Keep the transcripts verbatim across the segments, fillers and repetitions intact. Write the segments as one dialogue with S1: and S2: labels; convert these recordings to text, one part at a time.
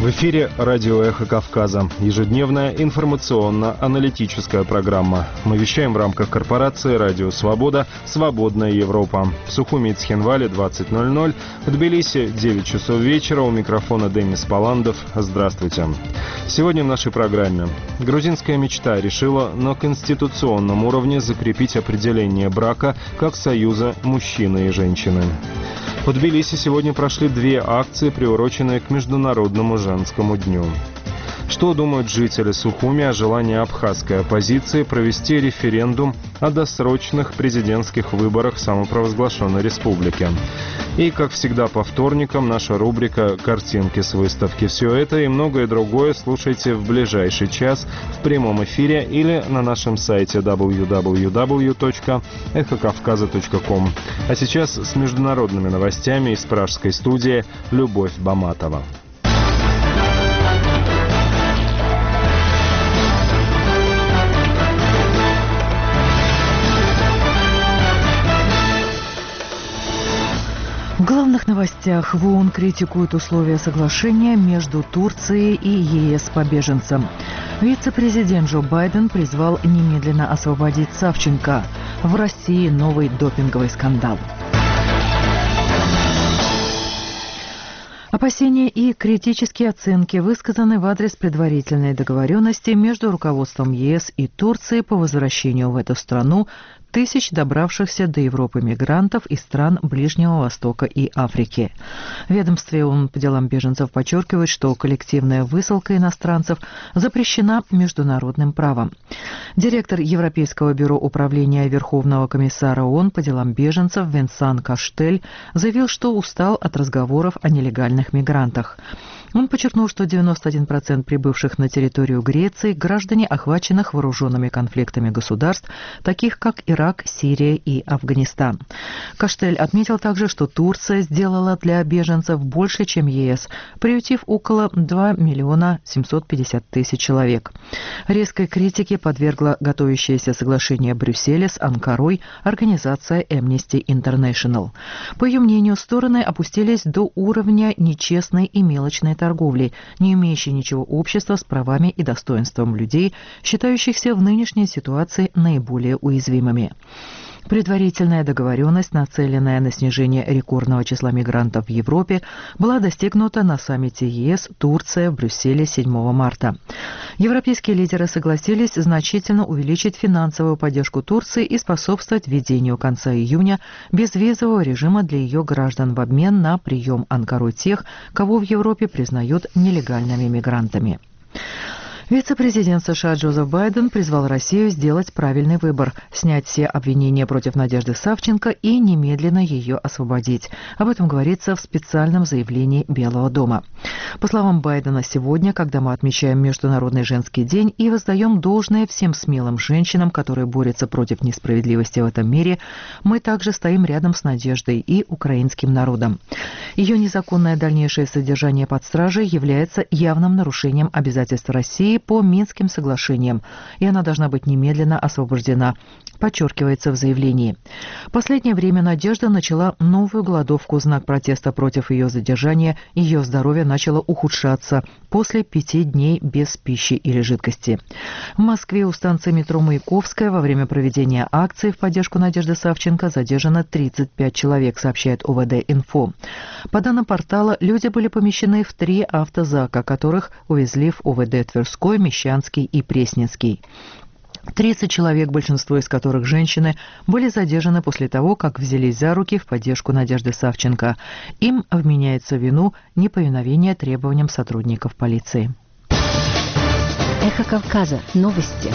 S1: В эфире радио «Эхо Кавказа». Ежедневная информационно-аналитическая программа. Мы вещаем в рамках корпорации «Радио Свобода. Свободная Европа». В Сухуми и Цхинвале двадцать ноль ноль, в Тбилиси девять часов вечера. У микрофона Денис Паландов. Здравствуйте. Сегодня в нашей программе. Грузинская мечта решила на конституционном уровне закрепить определение брака как союза мужчины и женщины. В Тбилиси сегодня прошли две акции, приуроченные к Международному женскому дню. Что думают жители Сухуми о желании абхазской оппозиции провести референдум о досрочных президентских выборах самопровозглашенной республики? И, как всегда, по вторникам наша рубрика «Картинки с выставки». Все это и многое другое слушайте в ближайший час в прямом эфире или на нашем сайте дабл ю дабл ю дабл ю точка эхо кавказа точка ком. А сейчас с международными новостями из пражской студии Любовь Баматова.
S2: В главных новостях: в ООН критикуют условия соглашения между Турцией и ЕС по беженцам. Вице-президент Джо Байден призвал немедленно освободить Савченко. В России новый допинговый скандал. Опасения и критические оценки высказаны в адрес предварительной договоренности между руководством ЕС и Турции по возвращению в эту страну тысяч добравшихся до Европы мигрантов из стран Ближнего Востока и Африки. В ведомстве ООН по делам беженцев подчеркивает, что коллективная высылка иностранцев запрещена международным правом. Директор Европейского бюро управления Верховного комиссара ООН по делам беженцев Венсан Каштель заявил, что устал от разговоров о нелегальных мигрантах. Он подчеркнул, что девяносто один процент прибывших на территорию Греции – граждане, охваченных вооруженными конфликтами государств, таких как Ирак, Сирия и Афганистан. Каштель отметил также, что Турция сделала для беженцев больше, чем ЕС, приютив около два миллиона семьсот пятьдесят тысяч человек. Резкой критике подвергла готовящееся соглашение Брюсселя с Анкарой организация Amnesty International. По ее мнению, стороны опустились до уровня нечестной и мелочной торговли, не имеющей ничего общего с правами и достоинством людей, считающихся в нынешней ситуации наиболее уязвимыми. Предварительная договоренность, нацеленная на снижение рекордного числа мигрантов в Европе, была достигнута на саммите ЕС Турция в Брюсселе седьмого марта. Европейские лидеры согласились значительно увеличить финансовую поддержку Турции и способствовать введению конца июня безвизового режима для ее граждан в обмен на прием Анкарой тех, кого в Европе признают нелегальными мигрантами. Вице-президент США Джозеф Байден призвал Россию сделать правильный выбор – снять все обвинения против Надежды Савченко и немедленно ее освободить. Об этом говорится в специальном заявлении Белого дома. По словам Байдена, сегодня, когда мы отмечаем Международный женский день и воздаем должное всем смелым женщинам, которые борются против несправедливости в этом мире, мы также стоим рядом с Надеждой и украинским народом. Ее незаконное дальнейшее содержание под стражей является явным нарушением обязательств России по Минским соглашениям, и она должна быть немедленно освобождена, подчеркивается в заявлении. В последнее время Надежда начала новую голодовку в знак протеста против ее задержания, ее здоровье начало ухудшаться после пяти дней без пищи или жидкости. В Москве у станции метро Маяковская во время проведения акции в поддержку Надежды Савченко задержано тридцать пять человек, сообщает О В Д-Инфо. По данным портала, люди были помещены в три автозака, которых увезли в О В Д Тверской, Мещанский и Пресненский. тридцать человек, большинство из которых женщины, были задержаны после того, как взялись за руки в поддержку Надежды Савченко. Им вменяется в вину неповиновение требованиям сотрудников полиции.
S3: Эхо Кавказа. Новости.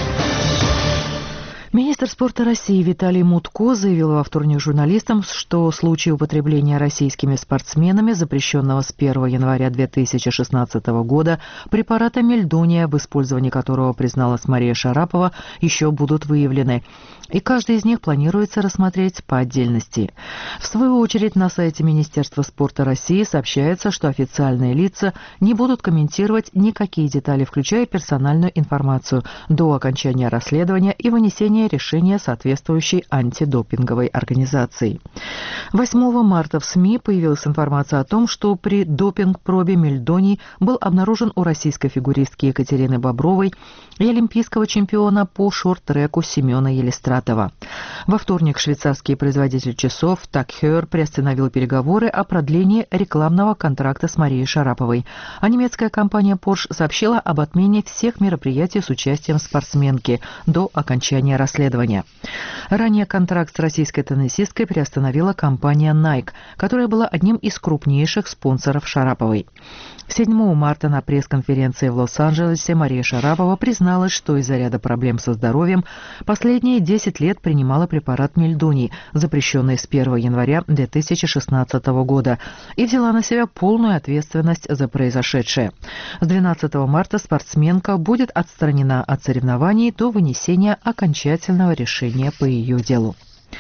S2: Министр спорта России Виталий Мутко заявил во вторник журналистам, что случай употребления российскими спортсменами, запрещенного с первого января две тысячи шестнадцатого года, препарата мельдония, в использовании которого призналась Мария Шарапова, еще будут выявлены. И каждый из них планируется рассмотреть по отдельности. В свою очередь, на сайте Министерства спорта России сообщается, что официальные лица не будут комментировать никакие детали, включая персональную информацию, до окончания расследования и вынесения принятия решения соответствующей антидопинговой организации. восьмого марта в СМИ появилась информация о том, что при допинг-пробе мельдоний был обнаружен у российской фигуристки Екатерины Бобровой и олимпийского чемпиона по шорт-треку Семена Елистратова. Во вторник швейцарский производитель часов Tag Heuer приостановил переговоры о продлении рекламного контракта с Марией Шараповой, а немецкая компания Porsche сообщила об отмене всех мероприятий с участием спортсменки до окончания расследования. Ранее контракт с российской теннисисткой приостановила компания Nike, которая была одним из крупнейших спонсоров Шараповой. седьмого марта на пресс-конференции в Лос-Анджелесе Мария Шарапова призналась, что из-за ряда проблем со здоровьем последние десять лет принимала препарат мельдоний, запрещенный с первого января две тысячи шестнадцатого года, и взяла на себя полную ответственность за произошедшее. С двенадцатого марта спортсменка будет отстранена от соревнований до вынесения окончательного решения по ее делу.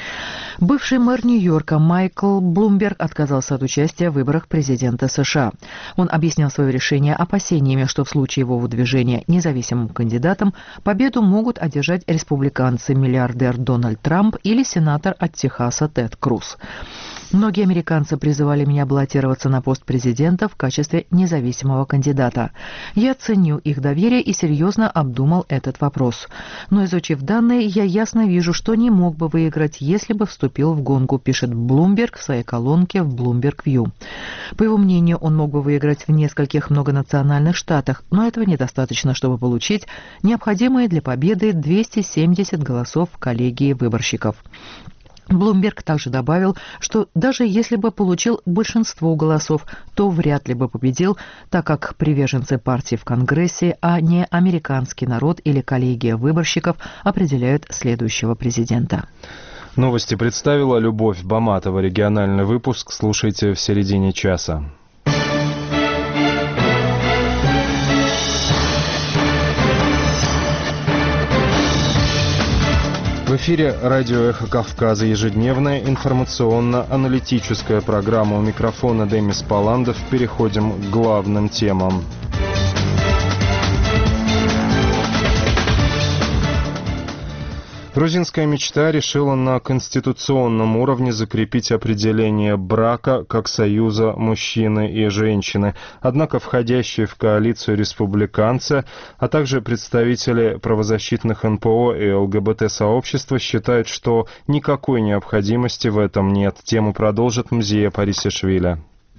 S2: Бывший мэр Нью-Йорка Майкл Блумберг отказался от участия в выборах президента США. Он объяснил свое решение опасениями, что в случае его выдвижения независимым кандидатом победу могут одержать республиканцы-миллиардер Дональд Трамп или сенатор от Техаса Тед Круз. Многие американцы призывали меня баллотироваться на пост президента в качестве независимого кандидата. Я ценю их доверие и серьезно обдумал этот вопрос. Но, изучив данные, я ясно вижу, что не мог бы выиграть, если бы вступил в гонку, пишет Блумберг в своей колонке в Bloomberg View. По его мнению, он мог бы выиграть в нескольких многонациональных штатах, но этого недостаточно, чтобы получить необходимые для победы двести семьдесят голосов в коллегии выборщиков. Блумберг также добавил, что даже если бы получил большинство голосов, то вряд ли бы победил, так как приверженцы партии в Конгрессе, а не американский народ или коллегия выборщиков определяют следующего президента.
S1: Новости представила Любовь Баматова. Региональный выпуск слушайте в середине часа. В эфире радио «Эхо Кавказа», ежедневная информационно-аналитическая программа. У микрофона Демис Паландов. Переходим к главным темам. Грузинская мечта решила на конституционном уровне закрепить определение брака как союза мужчины и женщины. Однако входящие в коалицию республиканцы, а также представители правозащитных эн пэ о и эл гэ бэ тэ-сообщества считают, что никакой необходимости в этом нет. Тему продолжит Мзия Парисишвили.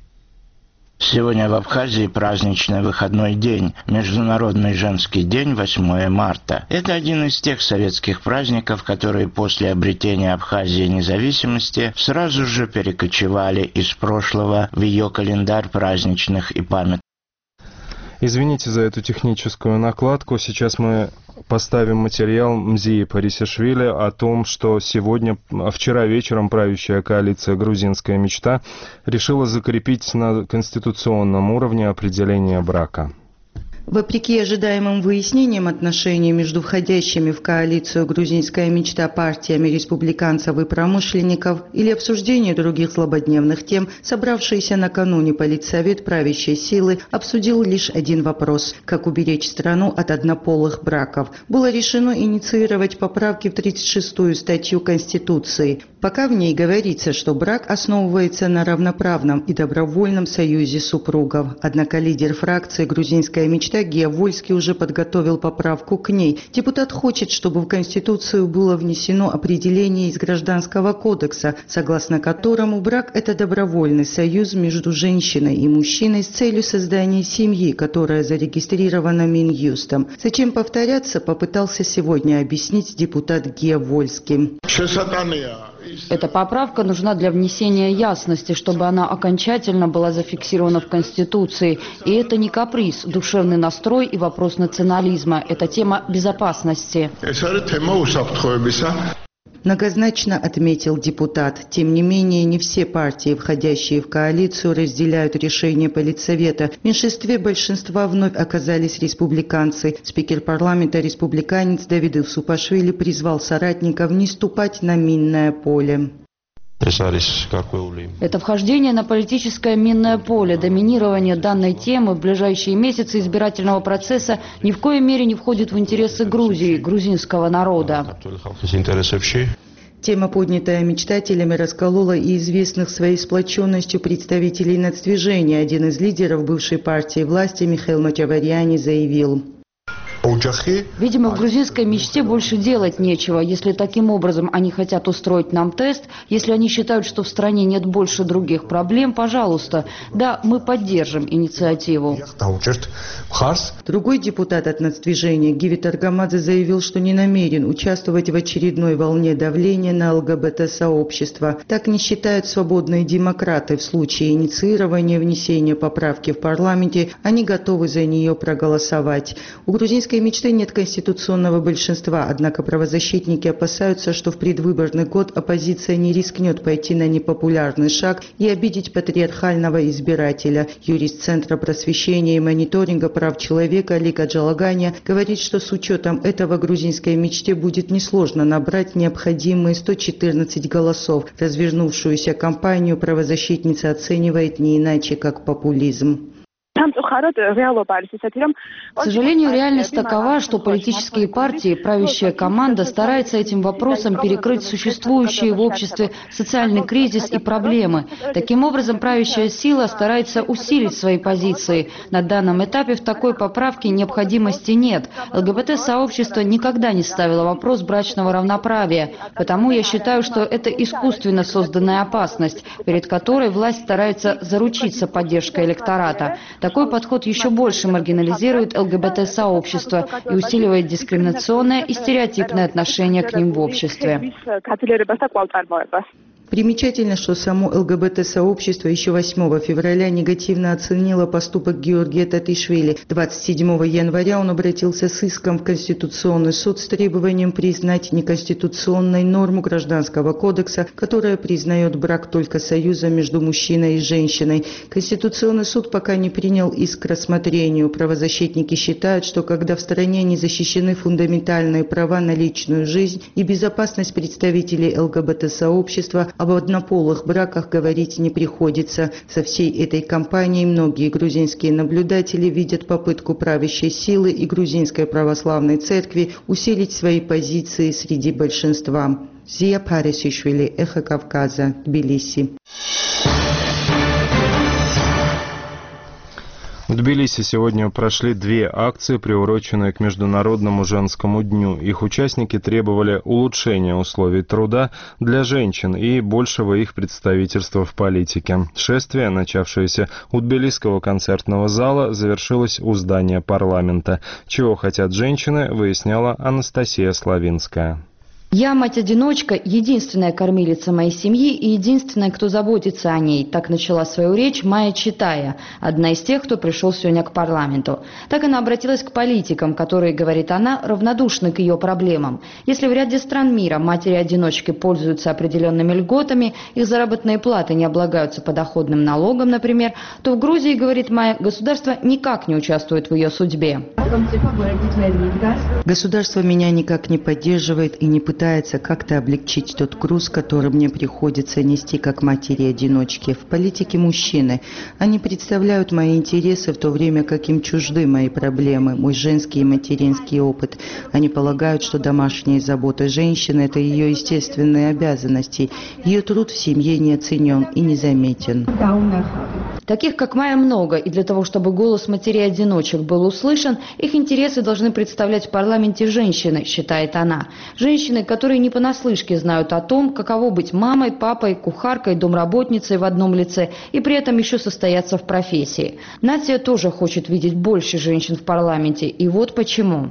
S4: Сегодня в Абхазии праздничный выходной день, Международный женский день, восьмого марта. Это один из тех советских праздников, которые после обретения Абхазии независимости сразу же перекочевали из прошлого в ее календарь праздничных и памятных.
S1: Извините за эту техническую накладку. Сейчас мы поставим материал Мзии Парисишвили о том, что сегодня, вчера вечером правящая коалиция «Грузинская мечта» решила закрепить на конституционном уровне определение брака.
S5: Вопреки ожидаемым выяснениям отношений между входящими в коалицию «Грузинская мечта» партиями республиканцев и промышленников или обсуждению других злободневных тем, собравшийся накануне политсовет правящей силы обсудил лишь один вопрос – как уберечь страну от однополых браков. Было решено инициировать поправки в тридцать шестую статью Конституции. Пока в ней говорится, что брак основывается на равноправном и добровольном союзе супругов. Однако лидер фракции «Грузинская мечта» Гея Вольский уже подготовил поправку к ней. Депутат хочет, чтобы в Конституцию было внесено определение из Гражданского кодекса, согласно которому брак – это добровольный союз между женщиной и мужчиной с целью создания семьи, которая зарегистрирована Минюстом. Зачем повторяться, попытался сегодня объяснить депутат Гея Вольский.
S6: Эта поправка нужна для внесения ясности, чтобы она окончательно была зафиксирована в Конституции. И это не каприз, душевный настрой и вопрос национализма. Это тема безопасности.
S5: Многозначно отметил депутат. Тем не менее, не все партии, входящие в коалицию, разделяют решение Политсовета. В меньшинстве большинства вновь оказались республиканцы. Спикер парламента республиканец Давид Евсупашвили призвал соратников не ступать на минное поле.
S6: Это вхождение на политическое минное поле, доминирование данной темы в ближайшие месяцы избирательного процесса ни в коей мере не входит в интересы Грузии, грузинского народа.
S5: Тема, поднятая мечтателями, расколола и известных своей сплоченностью представителей нацдвижения. Один из лидеров бывшей партии власти Михаил Мачаварьяни заявил:
S6: видимо, в грузинской мечте больше делать нечего. Если таким образом они хотят устроить нам тест, если они считают, что в стране нет больше других проблем, пожалуйста, да, мы поддержим инициативу.
S5: Другой депутат от нацдвижения Гивит Аргамадзе заявил, что не намерен участвовать в очередной волне давления на ЛГБТ-сообщество. Так не считают свободные демократы. В случае инициирования внесения поправки в парламенте они готовы за нее проголосовать. У грузинской мечты нет конституционного большинства, однако правозащитники опасаются, что в предвыборный год оппозиция не рискнет пойти на непопулярный шаг и обидеть патриархального избирателя. Юрист Центра просвещения и мониторинга прав человека Лика Джалаганя говорит, что с учетом этого грузинской мечте будет несложно набрать необходимые сто четырнадцать голосов. Развернувшуюся кампанию правозащитница оценивает не иначе, как популизм.
S6: К сожалению, реальность такова, что политические партии, правящая команда старается этим вопросом перекрыть существующие в обществе социальный кризис и проблемы. Таким образом, правящая сила старается усилить свои позиции. На данном этапе в такой поправке необходимости нет. ЛГБТ-сообщество никогда не ставило вопрос брачного равноправия. Потому я считаю, что это искусственно созданная опасность, перед которой власть старается заручиться поддержкой электората. Такой подход еще больше маргинализирует ЛГБТ-сообщество и усиливает дискриминационное и стереотипное отношение к ним в обществе.
S5: Примечательно, что само ЛГБТ-сообщество еще восьмого февраля негативно оценило поступок Георгия Татишвили. двадцать седьмого января он обратился с иском в Конституционный суд с требованием признать неконституционной норму Гражданского кодекса, которая признает брак только союзом между мужчиной и женщиной. Конституционный суд пока не принял иск к рассмотрению. Правозащитники считают, что когда в стране не защищены фундаментальные права на личную жизнь и безопасность представителей ЛГБТ-сообщества, об однополых браках говорить не приходится. Со всей этой кампанией многие грузинские наблюдатели видят попытку правящей силы и грузинской православной церкви усилить свои позиции среди большинства. Зия Парисишвили, Эхо Кавказа, Тбилиси.
S1: В Тбилиси сегодня прошли две акции, приуроченные к Международному женскому дню. Их участники требовали улучшения условий труда для женщин и большего их представительства в политике. Шествие, начавшееся у Тбилисского концертного зала, завершилось у здания парламента. Чего хотят женщины, выясняла Анастасия Славинская.
S6: Я мать-одиночка, единственная кормилица моей семьи и единственная, кто заботится о ней. Так начала свою речь Майя Читая, одна из тех, кто пришел сегодня к парламенту. Так она обратилась к политикам, которые, говорит она, равнодушны к ее проблемам. Если в ряде стран мира матери-одиночки пользуются определенными льготами, их заработные платы не облагаются подоходным налогом, например, то в Грузии, говорит Майя, государство никак не участвует в ее судьбе.
S5: Государство меня никак не поддерживает и не пытается пытается как-то облегчить тот груз, который мне приходится нести как матери-одиночки. В политике мужчины. Они представляют мои интересы, в то время как им чужды мои проблемы, мой женский и материнский опыт. Они полагают, что домашняя забота женщины – это ее естественные обязанности. Ее труд в семье не оценен и не заметен.
S6: Таких, как Майя, много, и для того, чтобы голос матерей-одиночек был услышан, их интересы должны представлять в парламенте женщины, считает она. Женщины, которые не понаслышке знают о том, каково быть мамой, папой, кухаркой, домработницей в одном лице и при этом еще состояться в профессии. Натия тоже хочет видеть больше женщин в парламенте, и вот почему.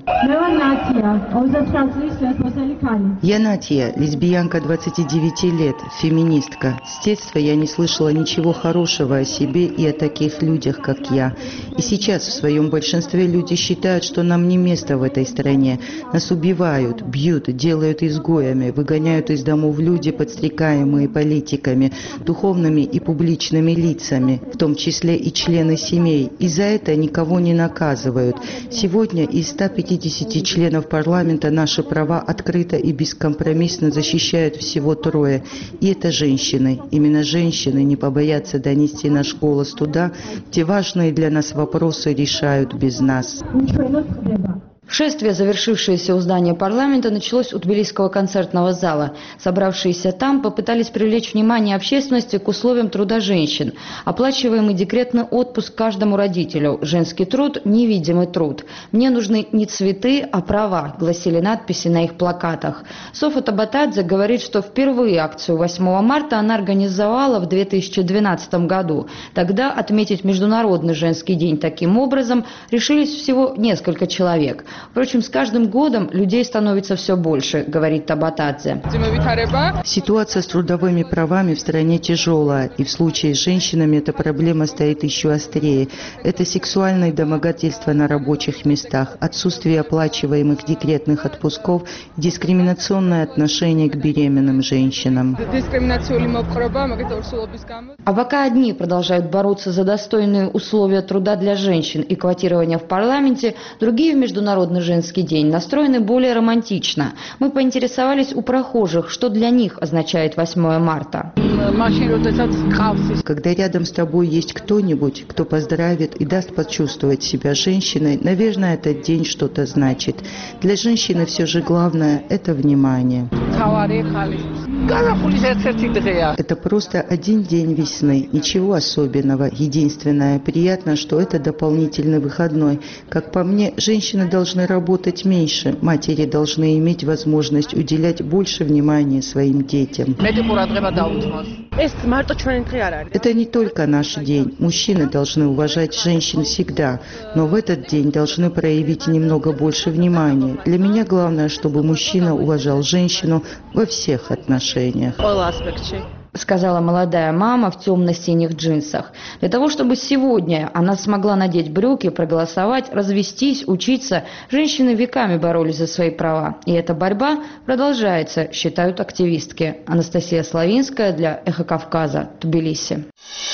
S5: Я Натия, лесбиянка двадцати девяти лет, феминистка. С детства я не слышала ничего хорошего о себе и о таких людях, как я. И сейчас в своем большинстве люди считают, что нам не место в этой стране. Нас убивают, бьют, делают из изгоями, выгоняют из домов люди, подстрекаемые политиками, духовными и публичными лицами, в том числе и члены семей, и за это никого не наказывают. Сегодня из ста пятидесяти членов парламента наши права открыто и бескомпромиссно защищают всего трое. И это женщины. Именно женщины не побоятся донести наш голос туда, где важные для нас вопросы решают без нас.
S6: Шествие, завершившееся у здания парламента, началось у Тбилисского концертного зала. Собравшиеся там попытались привлечь внимание общественности к условиям труда женщин. Оплачиваемый декретный отпуск каждому родителю. Женский труд – невидимый труд. «Мне нужны не цветы, а права», гласили надписи на их плакатах. Софа Табатадзе говорит, что впервые акцию восьмого марта она организовала в две тысячи двенадцатом году. Тогда отметить Международный женский день таким образом решились всего несколько человек. Впрочем, с каждым годом людей становится все больше, говорит Табатадзе.
S5: Ситуация с трудовыми правами в стране тяжелая, и в случае с женщинами эта проблема стоит еще острее. Это сексуальные домогательства на рабочих местах, отсутствие оплачиваемых декретных отпусков, дискриминационное отношение к беременным женщинам.
S6: А пока одни продолжают бороться за достойные условия труда для женщин и квотирование в парламенте, другие в Международный женский день настроены более романтично. Мы поинтересовались у прохожих, что для них означает восьмое марта.
S5: Когда рядом с тобой есть кто-нибудь, кто поздравит и даст почувствовать себя женщиной, наверное, этот день что-то значит. Для женщины все же главное – это внимание. Это просто один день весны, ничего особенного. Единственное, приятно, что это дополнительный выходной. Как по мне, женщины должны работать меньше, матери должны иметь возможность уделять больше внимания своим детям. Это не только наш день. Мужчины должны уважать женщин всегда, но в этот день должны проявить немного больше внимания. Для меня главное, чтобы мужчина уважал женщину во всех отношениях.
S6: Сказала молодая мама в темно-синих джинсах. Для того, чтобы сегодня она смогла надеть брюки, проголосовать, развестись, учиться, женщины веками боролись за свои права. И эта борьба продолжается, считают активистки. Анастасия Славинская для «Эхо Кавказа», Тбилиси.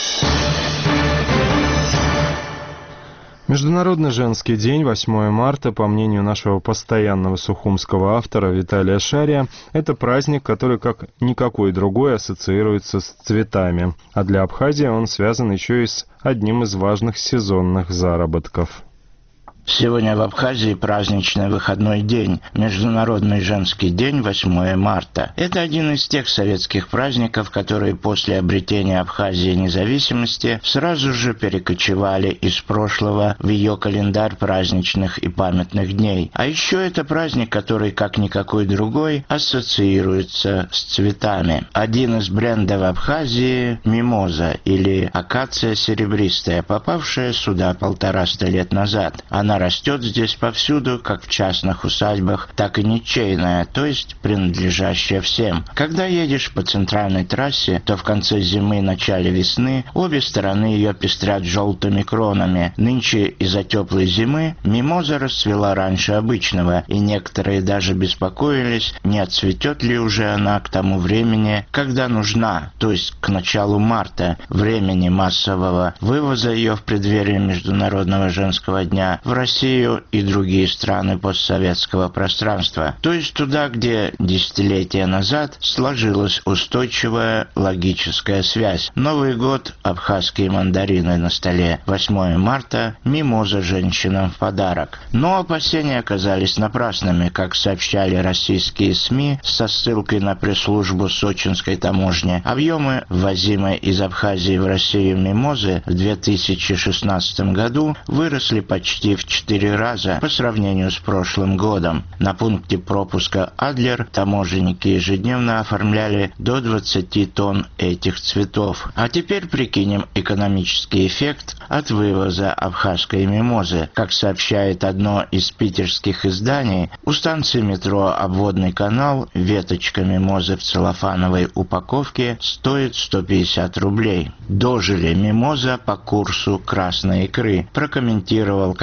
S1: Международный женский день, восьмое марта, по мнению нашего постоянного сухумского автора Виталия Шария, это праздник, который как никакой другой ассоциируется с цветами. А для Абхазии он связан еще и с одним из важных сезонных заработков.
S4: Сегодня в Абхазии праздничный выходной день, Международный женский день, восьмое марта. Это один из тех советских праздников, которые после обретения Абхазии независимости сразу же перекочевали из прошлого в ее календарь праздничных и памятных дней. А еще это праздник, который, как никакой другой, ассоциируется с цветами. Один из брендов Абхазии – мимоза или акация серебристая, попавшая сюда полтораста лет назад. Она растет здесь повсюду, как в частных усадьбах, так и ничейная, то есть принадлежащая всем. Когда едешь по центральной трассе, то в конце зимы и начале весны обе стороны ее пестрят желтыми кронами. Нынче из-за теплой зимы мимоза расцвела раньше обычного, и некоторые даже беспокоились, не отцветет ли уже она к тому времени, когда нужна, то есть к началу марта, времени массового вывоза ее в преддверии Международного женского дня в Россию и другие страны постсоветского пространства, то есть туда, где десятилетия назад сложилась устойчивая логическая связь. Новый год, абхазские мандарины на столе, восьмое марта, мимоза женщинам в подарок. Но опасения оказались напрасными, как сообщали российские СМИ со ссылкой на пресс-службу сочинской таможни. Объемы ввозимой из Абхазии в Россию мимозы в две тысячи шестнадцатом году выросли почти в четыре раза по сравнению с прошлым годом. На пункте пропуска Адлер таможенники ежедневно оформляли до двадцати тонн этих цветов. А теперь прикинем экономический эффект от вывоза абхазской мимозы. Как сообщает одно из питерских изданий, у станции метро «Обводный канал» веточка мимозы в целлофановой упаковке стоит сто пятьдесят рублей. Дожили мимоза по курсу красной икры, прокомментировал какой-то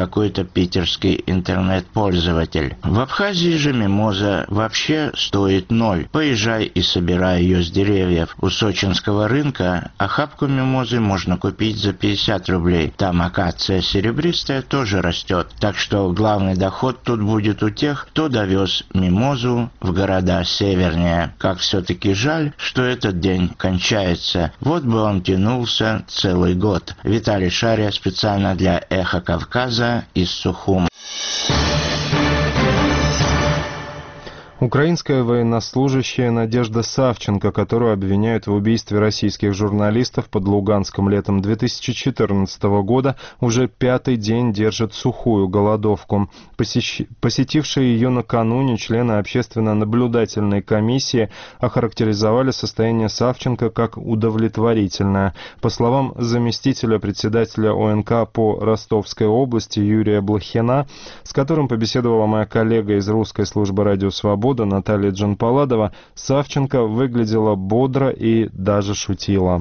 S4: это питерский интернет-пользователь. В Абхазии же мимоза вообще стоит ноль. Поезжай и собирай ее с деревьев. У сочинского рынка охапку мимозы можно купить за пятьдесят рублей. Там акация серебристая тоже растет. Так что главный доход тут будет у тех, кто довез мимозу в города севернее. Как все-таки жаль, что этот день кончается. Вот бы он тянулся целый год. Виталий Шария специально для «Эхо Кавказа» из Сухума.
S1: Украинская военнослужащая Надежда Савченко, которую обвиняют в убийстве российских журналистов под Луганском летом две тысячи четырнадцатого года, уже пятый день держит сухую голодовку. Посещ... Посетившие ее накануне члены общественно-наблюдательной комиссии охарактеризовали состояние Савченко как удовлетворительное. По словам заместителя председателя ОНК по Ростовской области Юрия Блохина, с которым побеседовала моя коллега из русской службы «Радио Свобода» Наталья Джанпаладова, Савченко выглядела бодро и даже шутила.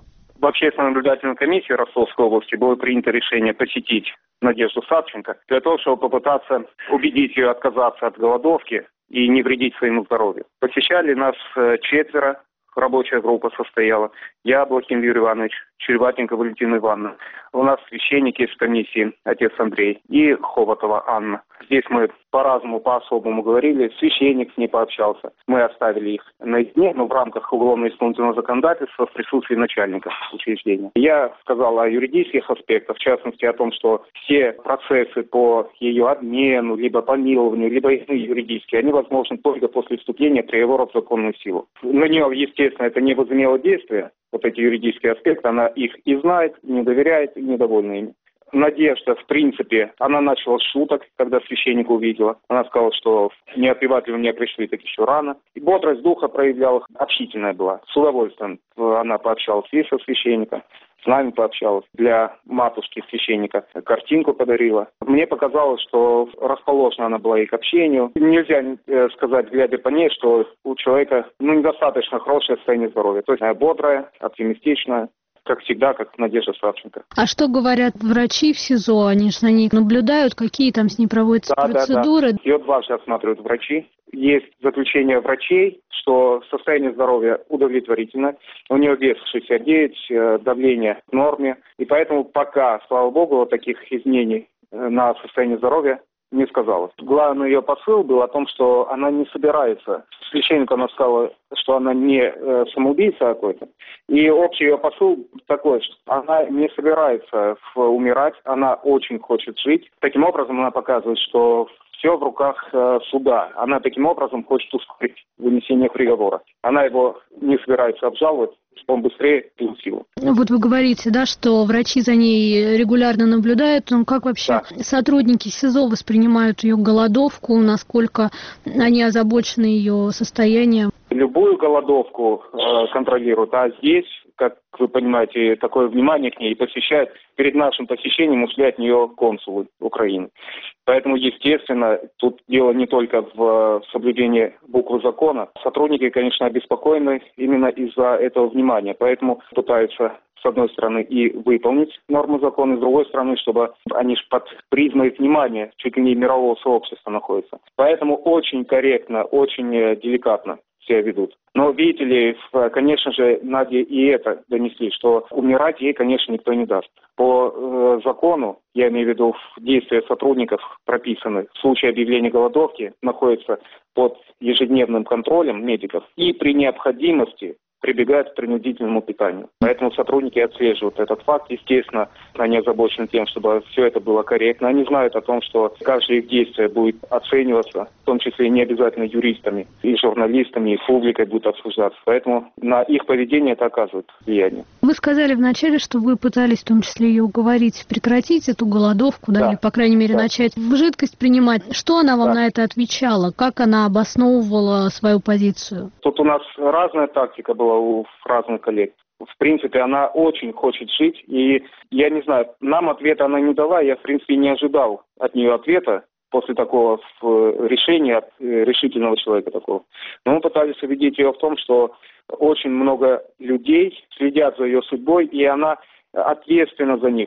S7: В общественно-наблюдательной комиссии Ростовской области было принято решение посетить Надежду Савченко для того, чтобы попытаться убедить ее отказаться от голодовки и не вредить своему здоровью. Посещали нас четверо, рабочая группа состояла. Я, Блохин Юрий Иванович, Череватенко Валентина Ивановна. У нас священник есть в комиссии, отец Андрей, и Хоботова Анна. Здесь мы по-разному, по-особому говорили. Священник с ней пообщался. Мы оставили их наедине, но в рамках уголовно-исполнительного законодательства в присутствии начальника учреждения. Я сказал о юридических аспектах, в частности о том, что все процессы по ее обмену, либо помилованию, либо иные юридические, они возможны только после вступления приговора в законную силу. На нее, естественно, это не возымело действия. Вот эти юридические аспекты, она их и знает, и не доверяет, и недовольна ими. Надежда, в принципе, она начала с шуток, когда священника увидела. Она сказала, что не отпевать ли у меня пришли, так еще рано. И бодрость духа проявляла, общительная была. С удовольствием она пообщалась и со священником, с нами пообщалась. Для матушки священника картинку подарила. Мне показалось, что расположена она была и к общению. Нельзя э, сказать, глядя по ней, что у человека ну, недостаточно хорошее состояние здоровья. То есть она бодрая, оптимистичная. Как всегда, как Надежда Савченко.
S8: А что говорят врачи в СИЗО? Они же на ней наблюдают, какие там с ней проводятся
S7: да,
S8: процедуры?
S7: Да, да. Ее дважды осматривают врачи. Есть заключение врачей, что состояние здоровья удовлетворительно. У нее вес шестьдесят девять, давление в норме. И поэтому пока, слава богу, вот таких изменений на состояние здоровья не сказалось. Главный ее посыл был о том, что она не собирается. Священнику она сказала, что она не э, самоубийца какой-то. И общий ее посыл такой, что она не собирается умирать, она очень хочет жить. Таким образом она показывает, что все в руках э, суда. Она таким образом хочет ускорить вынесение приговора. Она его не собирается обжаловать. Он быстрее пил силу.
S8: Вот вы говорите, да, что врачи за ней регулярно наблюдают. Ну, как вообще да. сотрудники СИЗО воспринимают ее голодовку? Насколько они озабочены ее состоянием?
S7: Любую голодовку э, контролируют, а здесь, как вы понимаете, такое внимание к ней посещает. Перед нашим посещением ушли от нее консулы Украины. Поэтому, естественно, тут дело не только в соблюдении буквы закона. Сотрудники, конечно, обеспокоены именно из-за этого внимания. Поэтому пытаются, с одной стороны, и выполнить нормы закона, с другой стороны, чтобы они же под призмой внимания чуть ли не мирового сообщества находятся. Поэтому очень корректно, очень деликатно себя ведут. Но, видите ли, конечно же, Наде и это донесли, что умирать ей, конечно, никто не даст. По э, закону, я имею в виду, действия сотрудников прописаны, в случае объявления голодовки находятся под ежедневным контролем медиков и при необходимости прибегают к принудительному питанию. Поэтому сотрудники отслеживают этот факт. Естественно, они озабочены тем, чтобы все это было корректно. Они знают о том, что каждое их действие будет оцениваться, в том числе не обязательно юристами, и журналистами, и публикой будет обсуждаться. Поэтому на их поведение это оказывает влияние.
S8: Вы сказали вначале, что вы пытались в том числе ее уговорить прекратить эту голодовку, да, да. или, по крайней мере, да. начать жидкость принимать. Что она вам да. на это отвечала? Как она обосновывала свою позицию?
S7: Тут у нас разная тактика была у разных коллег. В принципе, она очень хочет жить, и я не знаю, нам ответа она не дала, я, в принципе, не ожидал от нее ответа после такого решения, от решительного человека такого. Но мы пытались убедить ее в том, что очень много людей следят за ее судьбой, и она ответственна за них. В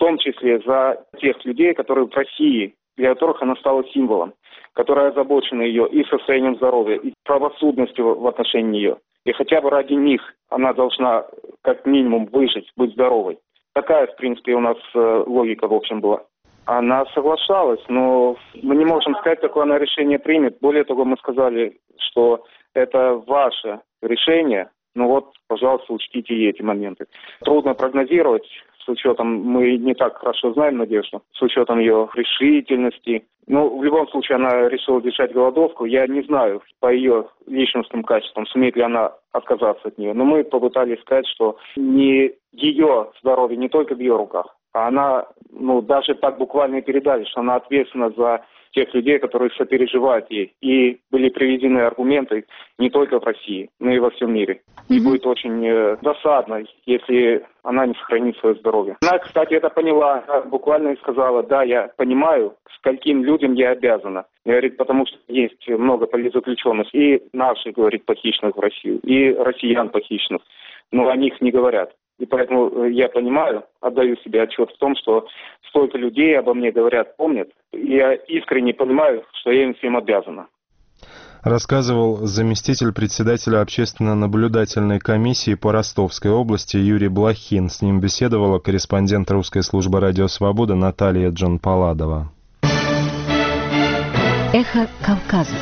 S7: том числе за тех людей, которые в России, для которых она стала символом, которые озабочены ее и состоянием здоровья, и правосудностью в отношении нее. И хотя бы ради них она должна как минимум выжить, быть здоровой. Такая, в принципе, у нас э, логика, в общем, была. Она соглашалась, но мы не можем сказать, какое она решение примет. Более того, мы сказали, что это ваше решение. Ну вот, пожалуйста, учтите и эти моменты. Трудно прогнозировать, с учетом, мы не так хорошо знаем Надежду, с учетом ее решительности. Ну, в любом случае, она решила держать голодовку. Я не знаю по ее личностным качествам, сумеет ли она отказаться от нее. Но мы попытались сказать, что не ее здоровье не только в ее руках, а она, ну, даже так буквально и передали, что она ответственна за тех людей, которые сопереживают ей. И были приведены аргументы не только в России, но и во всем мире. И mm-hmm. будет очень э, досадно, если она не сохранит свое здоровье. Она, кстати, это поняла, буквально и сказала: да, я понимаю, скольким людям я обязана. Говорит, потому что есть много политзаключенных, и наших, говорит, похищенных в Россию, и россиян похищенных, но о них не говорят. И поэтому я понимаю, отдаю себе отчет в том, что столько людей обо мне говорят, помнят. И я искренне понимаю, что я им всем обязана.
S1: Рассказывал заместитель председателя общественно-наблюдательной комиссии по Ростовской области Юрий Блохин. С ним беседовала корреспондент русской службы «Радио Свобода» Наталья Джанпаладова.
S3: Эхо Кавказа.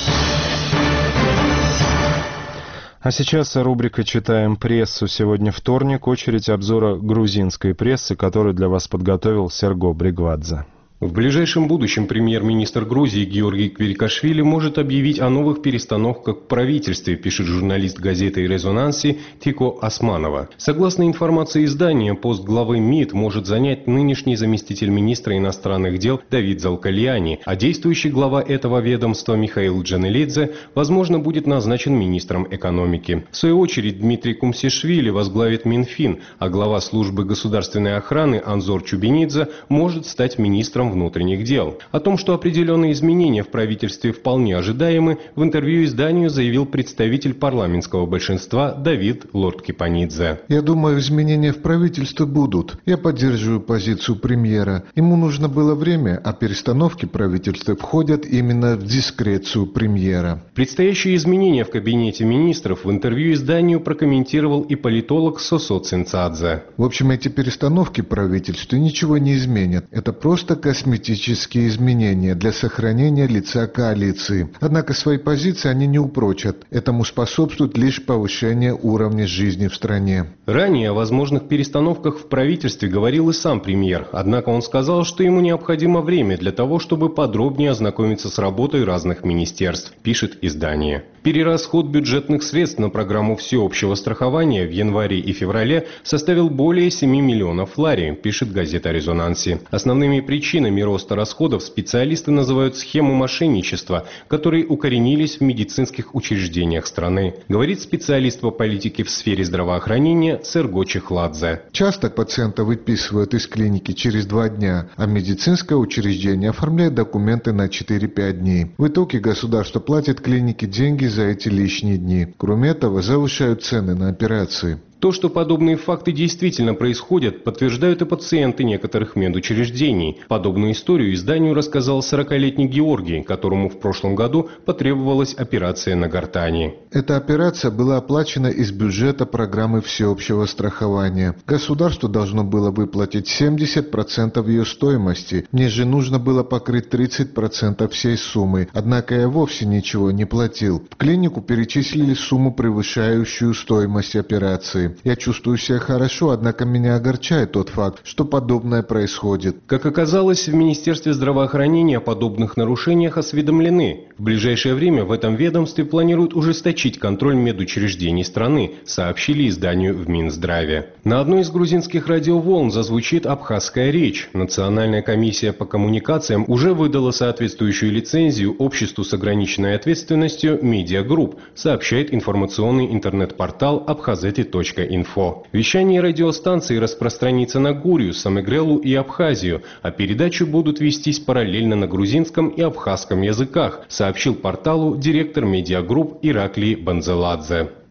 S1: А сейчас рубрика «Читаем прессу». Сегодня вторник, очередь обзора грузинской прессы, которую для вас подготовил Серго Бригвадзе.
S9: В ближайшем будущем премьер-министр Грузии Георгий Квирикашвили может объявить о новых перестановках в правительстве, пишет журналист газеты «Резонанси» Тико Османова. Согласно информации издания, пост главы МИД может занять нынешний заместитель министра иностранных дел Давид Залкальяни, а действующий глава этого ведомства Михаил Джанелидзе, возможно, будет назначен министром экономики. В свою очередь, Дмитрий Кумсишвили возглавит Минфин, а глава службы государственной охраны Анзор Чубинидзе может стать министром внутренних дел. О том, что определенные изменения в правительстве вполне ожидаемы, в интервью изданию заявил представитель парламентского большинства Давид Лорд-Кипанидзе.
S10: Я думаю, изменения в правительстве будут. Я поддерживаю позицию премьера. Ему нужно было время, а перестановки правительства входят именно в дискрецию премьера.
S9: Предстоящие изменения в кабинете министров в интервью изданию прокомментировал и политолог Сосо Цинцадзе.
S10: В общем, эти перестановки в правительстве ничего не изменят. Это просто косметические косметические изменения для сохранения лица коалиции. Однако свои позиции они не упрочат. Этому способствует лишь повышение уровня жизни в стране.
S9: Ранее о возможных перестановках в правительстве говорил и сам премьер. Однако он сказал, что ему необходимо время для того, чтобы подробнее ознакомиться с работой разных министерств, пишет издание. Перерасход бюджетных средств на программу всеобщего страхования в январе и феврале составил более семи миллионов лари, пишет газета «Резонанси». Основными причинами роста расходов специалисты называют схему мошенничества, которые укоренились в медицинских учреждениях страны, говорит специалист по политике в сфере здравоохранения Серго Чехладзе.
S10: Часто пациента выписывают из клиники через два дня, а медицинское учреждение оформляет документы на четыре-пять дней. В итоге государство платит клинике деньги за эти лишние дни. Кроме этого, завышают цены на операции.
S9: То, что подобные факты действительно происходят, подтверждают и пациенты некоторых медучреждений. Подобную историю изданию рассказал сорокалетний Георгий, которому в прошлом году потребовалась операция на гортани.
S10: Эта операция была оплачена из бюджета программы всеобщего страхования. Государство должно было выплатить семьдесят процентов ее стоимости. Мне же нужно было покрыть тридцать процентов всей суммы. Однако я вовсе ничего не платил. В клинику перечислили сумму, превышающую стоимость операции. Я чувствую себя хорошо, однако меня огорчает тот факт, что подобное происходит.
S9: Как оказалось, в Министерстве здравоохранения о подобных нарушениях осведомлены. В ближайшее время в этом ведомстве планируют ужесточить контроль медучреждений страны, сообщили изданию в Минздраве. На одной из грузинских радиоволн зазвучит абхазская речь. Национальная комиссия по коммуникациям уже выдала соответствующую лицензию обществу с ограниченной ответственностью «Медиагрупп», сообщает информационный интернет-портал абхазети точка инфо. Вещание радиостанции распространится на Гурию, Самегрелу и Абхазию, а передачи будут вестись параллельно на грузинском и абхазском языках, сообщил порталу директор медиагрупп Ираклий Банзеладзе.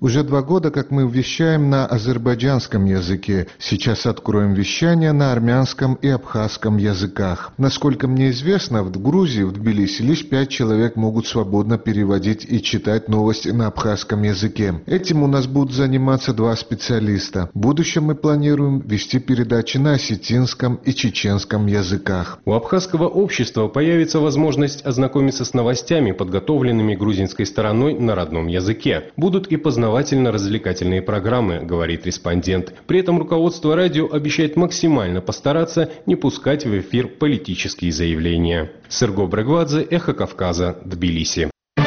S10: Уже два года, как мы вещаем на азербайджанском языке. Сейчас откроем вещание на армянском и абхазском языках. Насколько мне известно, в Грузии, в Тбилиси, лишь пять человек могут свободно переводить и читать новости на абхазском языке. Этим у нас будут заниматься два специалиста. В будущем мы планируем вести передачи на осетинском и чеченском языках.
S9: У абхазского общества появится возможность ознакомиться с новостями, подготовленными грузинской стороной на родном языке. Будут и познавательно-развлекательные программы, говорит респондент. При этом руководство радио обещает максимально постараться не пускать в эфир политические заявления. Серго Брегвадзе, Эхо Кавказа, Тбилиси.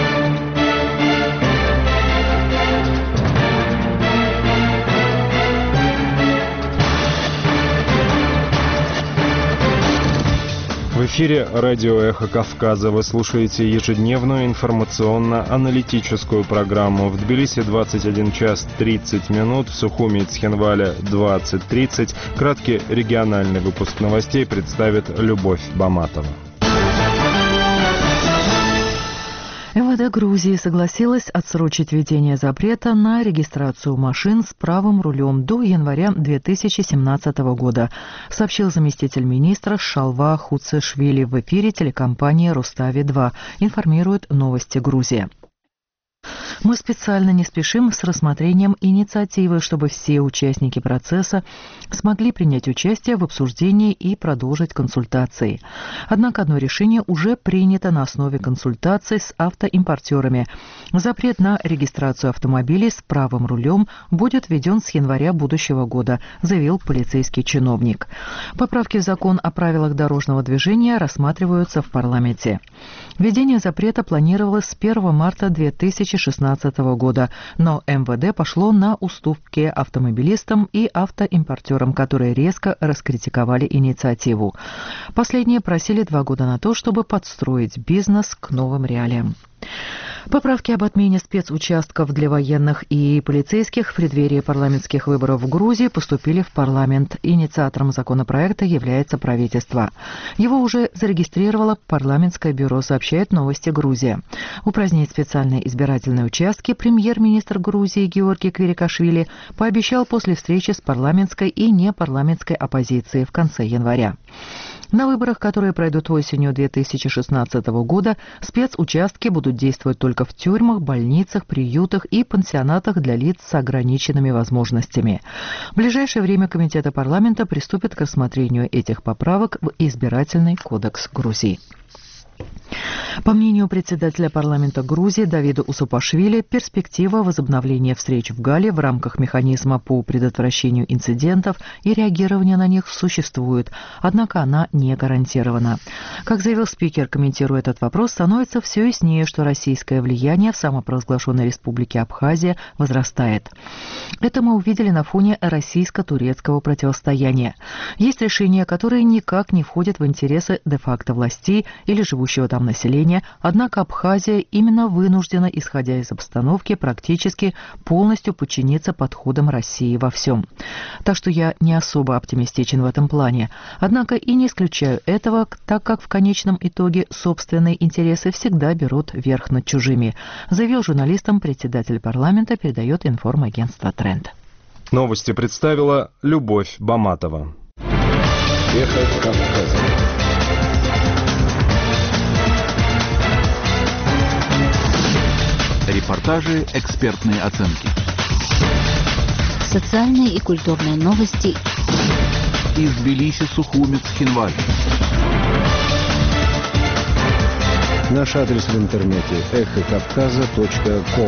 S1: В эфире радио «Эхо Кавказа». Вы слушаете ежедневную информационно-аналитическую программу. В Тбилиси двадцать один час тридцать минут, в Сухуми и Цхинвале двадцать тридцать. Краткий региональный выпуск новостей представит Любовь Баматова.
S2: МВД Грузии согласилась отсрочить введение запрета на регистрацию машин с правым рулем до января две тысячи семнадцатого года, сообщил заместитель министра Шалва Хуцешвили в эфире телекомпании «Рустави-два», информирует «Новости Грузия». Мы специально не спешим с рассмотрением инициативы, чтобы все участники процесса смогли принять участие в обсуждении и продолжить консультации. Однако одно решение уже принято на основе консультаций с автоимпортерами. Запрет на регистрацию автомобилей с правым рулем будет введен с января будущего года, заявил полицейский чиновник. Поправки в закон о правилах дорожного движения рассматриваются в парламенте. Введение запрета планировалось с первого марта две тысячи шестнадцатого года, но МВД пошло на уступки автомобилистам и автоимпортерам, которые резко раскритиковали инициативу. Последние просили два года на то, чтобы подстроить бизнес к новым реалиям. Поправки об отмене спецучастков для военных и полицейских в преддверии парламентских выборов в Грузии поступили в парламент. Инициатором законопроекта является правительство. Его уже зарегистрировало парламентское бюро, сообщает «Новости Грузия». Упразднить специальные избирательные участки премьер-министр Грузии Георгий Квирикашвили пообещал после встречи с парламентской и непарламентской оппозицией в конце января. На выборах, которые пройдут осенью две тысячи шестнадцатого года, спецучастки будут действовать только в тюрьмах, больницах, приютах и пансионатах для лиц с ограниченными возможностями. В ближайшее время Комитеты парламента приступят к рассмотрению этих поправок в Избирательный кодекс Грузии. По мнению председателя парламента Грузии Давида Усупашвили, перспектива возобновления встреч в Гале в рамках механизма по предотвращению инцидентов и реагирования на них существует, однако она не гарантирована. Как заявил спикер, комментируя этот вопрос, становится все яснее, что российское влияние в самопровозглашенной республике Абхазия возрастает. Это мы увидели на фоне российско-турецкого противостояния. Есть решения, которые никак не входят в интересы де-факто властей или живущего там населения, однако Абхазия именно вынуждена, исходя из обстановки, практически полностью подчиниться подходам России во всем. Так что я не особо оптимистичен в этом плане. Однако и не исключаю этого, так как в конечном итоге собственные интересы всегда берут верх над чужими, заявил журналистам председатель парламента, передает информагентство «Тренд».
S1: Новости представила Любовь Баматова.
S11: Эхо Кавказа. Репортажи, экспертные оценки.
S3: Социальные и культурные новости.
S11: Из Тбилиси, Сухуми, Цхинваль.
S12: Наш адрес в интернете эхо кавказа точка ком.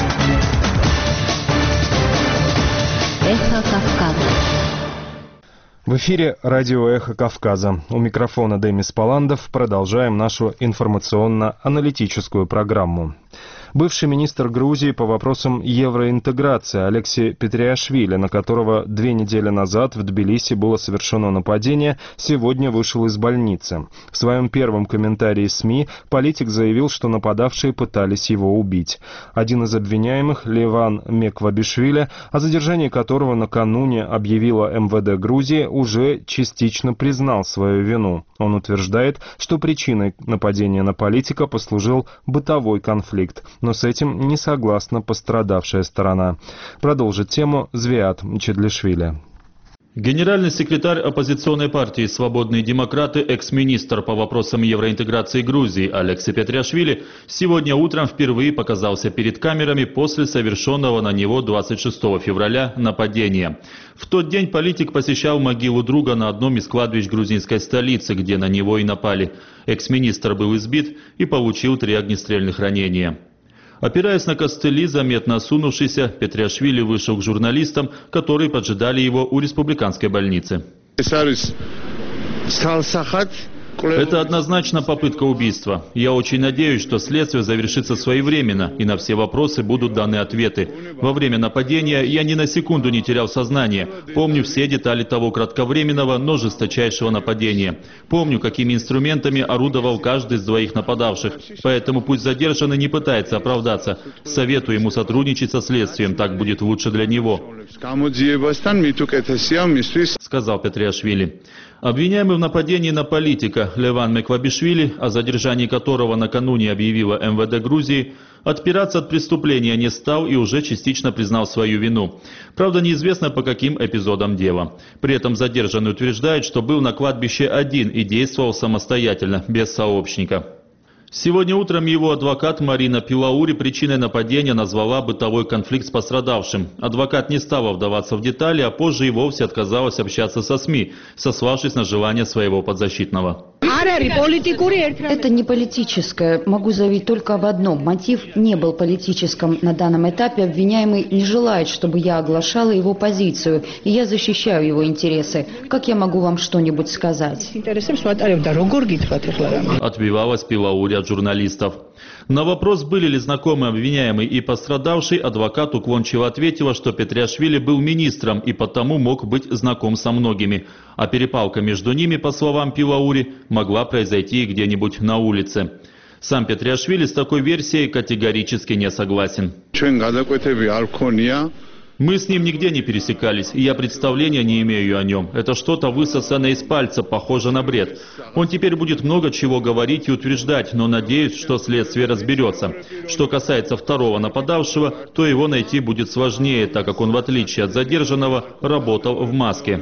S3: Эхо Кавказа.
S1: В эфире радио «Эхо Кавказа». У микрофона Демис Паландов. Продолжаем нашу информационно-аналитическую программу. Бывший министр Грузии по вопросам евроинтеграции Алексей Петриашвили, на которого две недели назад в Тбилиси было совершено нападение, сегодня вышел из больницы. В своем первом комментарии СМИ политик заявил, что нападавшие пытались его убить. Один из обвиняемых, Леван Меквабишвили, о задержании которого накануне объявила МВД Грузии, уже частично признал свою вину. Он утверждает, что причиной нападения на политика послужил бытовой конфликт. но с этим не согласна пострадавшая сторона. Продолжит тему Звиат Чедлишвили.
S13: Генеральный секретарь оппозиционной партии «Свободные демократы», экс-министр по вопросам евроинтеграции Грузии Алекси Петриашвили сегодня утром впервые показался перед камерами после совершенного на него двадцать шестого февраля нападения. В тот день политик посещал могилу друга на одном из кладбищ грузинской столицы, где на него и напали. Экс-министр был избит и получил три огнестрельных ранения. Опираясь на костыли, заметно осунувшийся, Петриашвили вышел к журналистам, которые поджидали его у республиканской больницы. Это однозначно попытка убийства. Я очень надеюсь, что следствие завершится своевременно и на все вопросы будут даны ответы. Во время нападения я ни на секунду не терял сознание. Помню все детали того кратковременного, но жесточайшего нападения. Помню, какими инструментами орудовал каждый из двоих нападавших. Поэтому пусть задержанный не пытается оправдаться. Советую ему сотрудничать со следствием, так будет лучше для него, сказал Петриашвили. Обвиняемый в нападении на политика Леван Меквабишвили, о задержании которого накануне объявила эм вэ дэ Грузии, отпираться от преступления не стал и уже частично признал свою вину. Правда, неизвестно по каким эпизодам дела. При этом задержанный утверждает, что был на кладбище один и действовал самостоятельно, без сообщника. Сегодня утром его адвокат Марина Пилаури причиной нападения назвала бытовой конфликт с пострадавшим. Адвокат не стала вдаваться в детали, а позже и вовсе отказалась общаться со СМИ, сославшись на желание своего подзащитного.
S6: Это не политическое. Могу заявить только об одном. Мотив не был политическим. На данном этапе обвиняемый не желает, чтобы я оглашала его позицию, и я защищаю его интересы. Как я могу вам что-нибудь сказать?
S13: Отбивалась Пилаури от журналистов. На вопрос, были ли знакомы обвиняемый и пострадавший, адвокат уклончиво ответила, что Петриашвили был министром и потому мог быть знаком со многими. А перепалка между ними, по словам Пилаури, могла произойти где-нибудь на улице. Сам Петриашвили с такой версией категорически не согласен. Мы с ним нигде не пересекались, и я представления не имею о нем. Это что-то высосанное из пальца, похоже на бред. Он теперь будет много чего говорить и утверждать, но надеюсь, что следствие разберется. Что касается второго нападавшего, то его найти будет сложнее, так как он, в отличие от задержанного, работал в маске,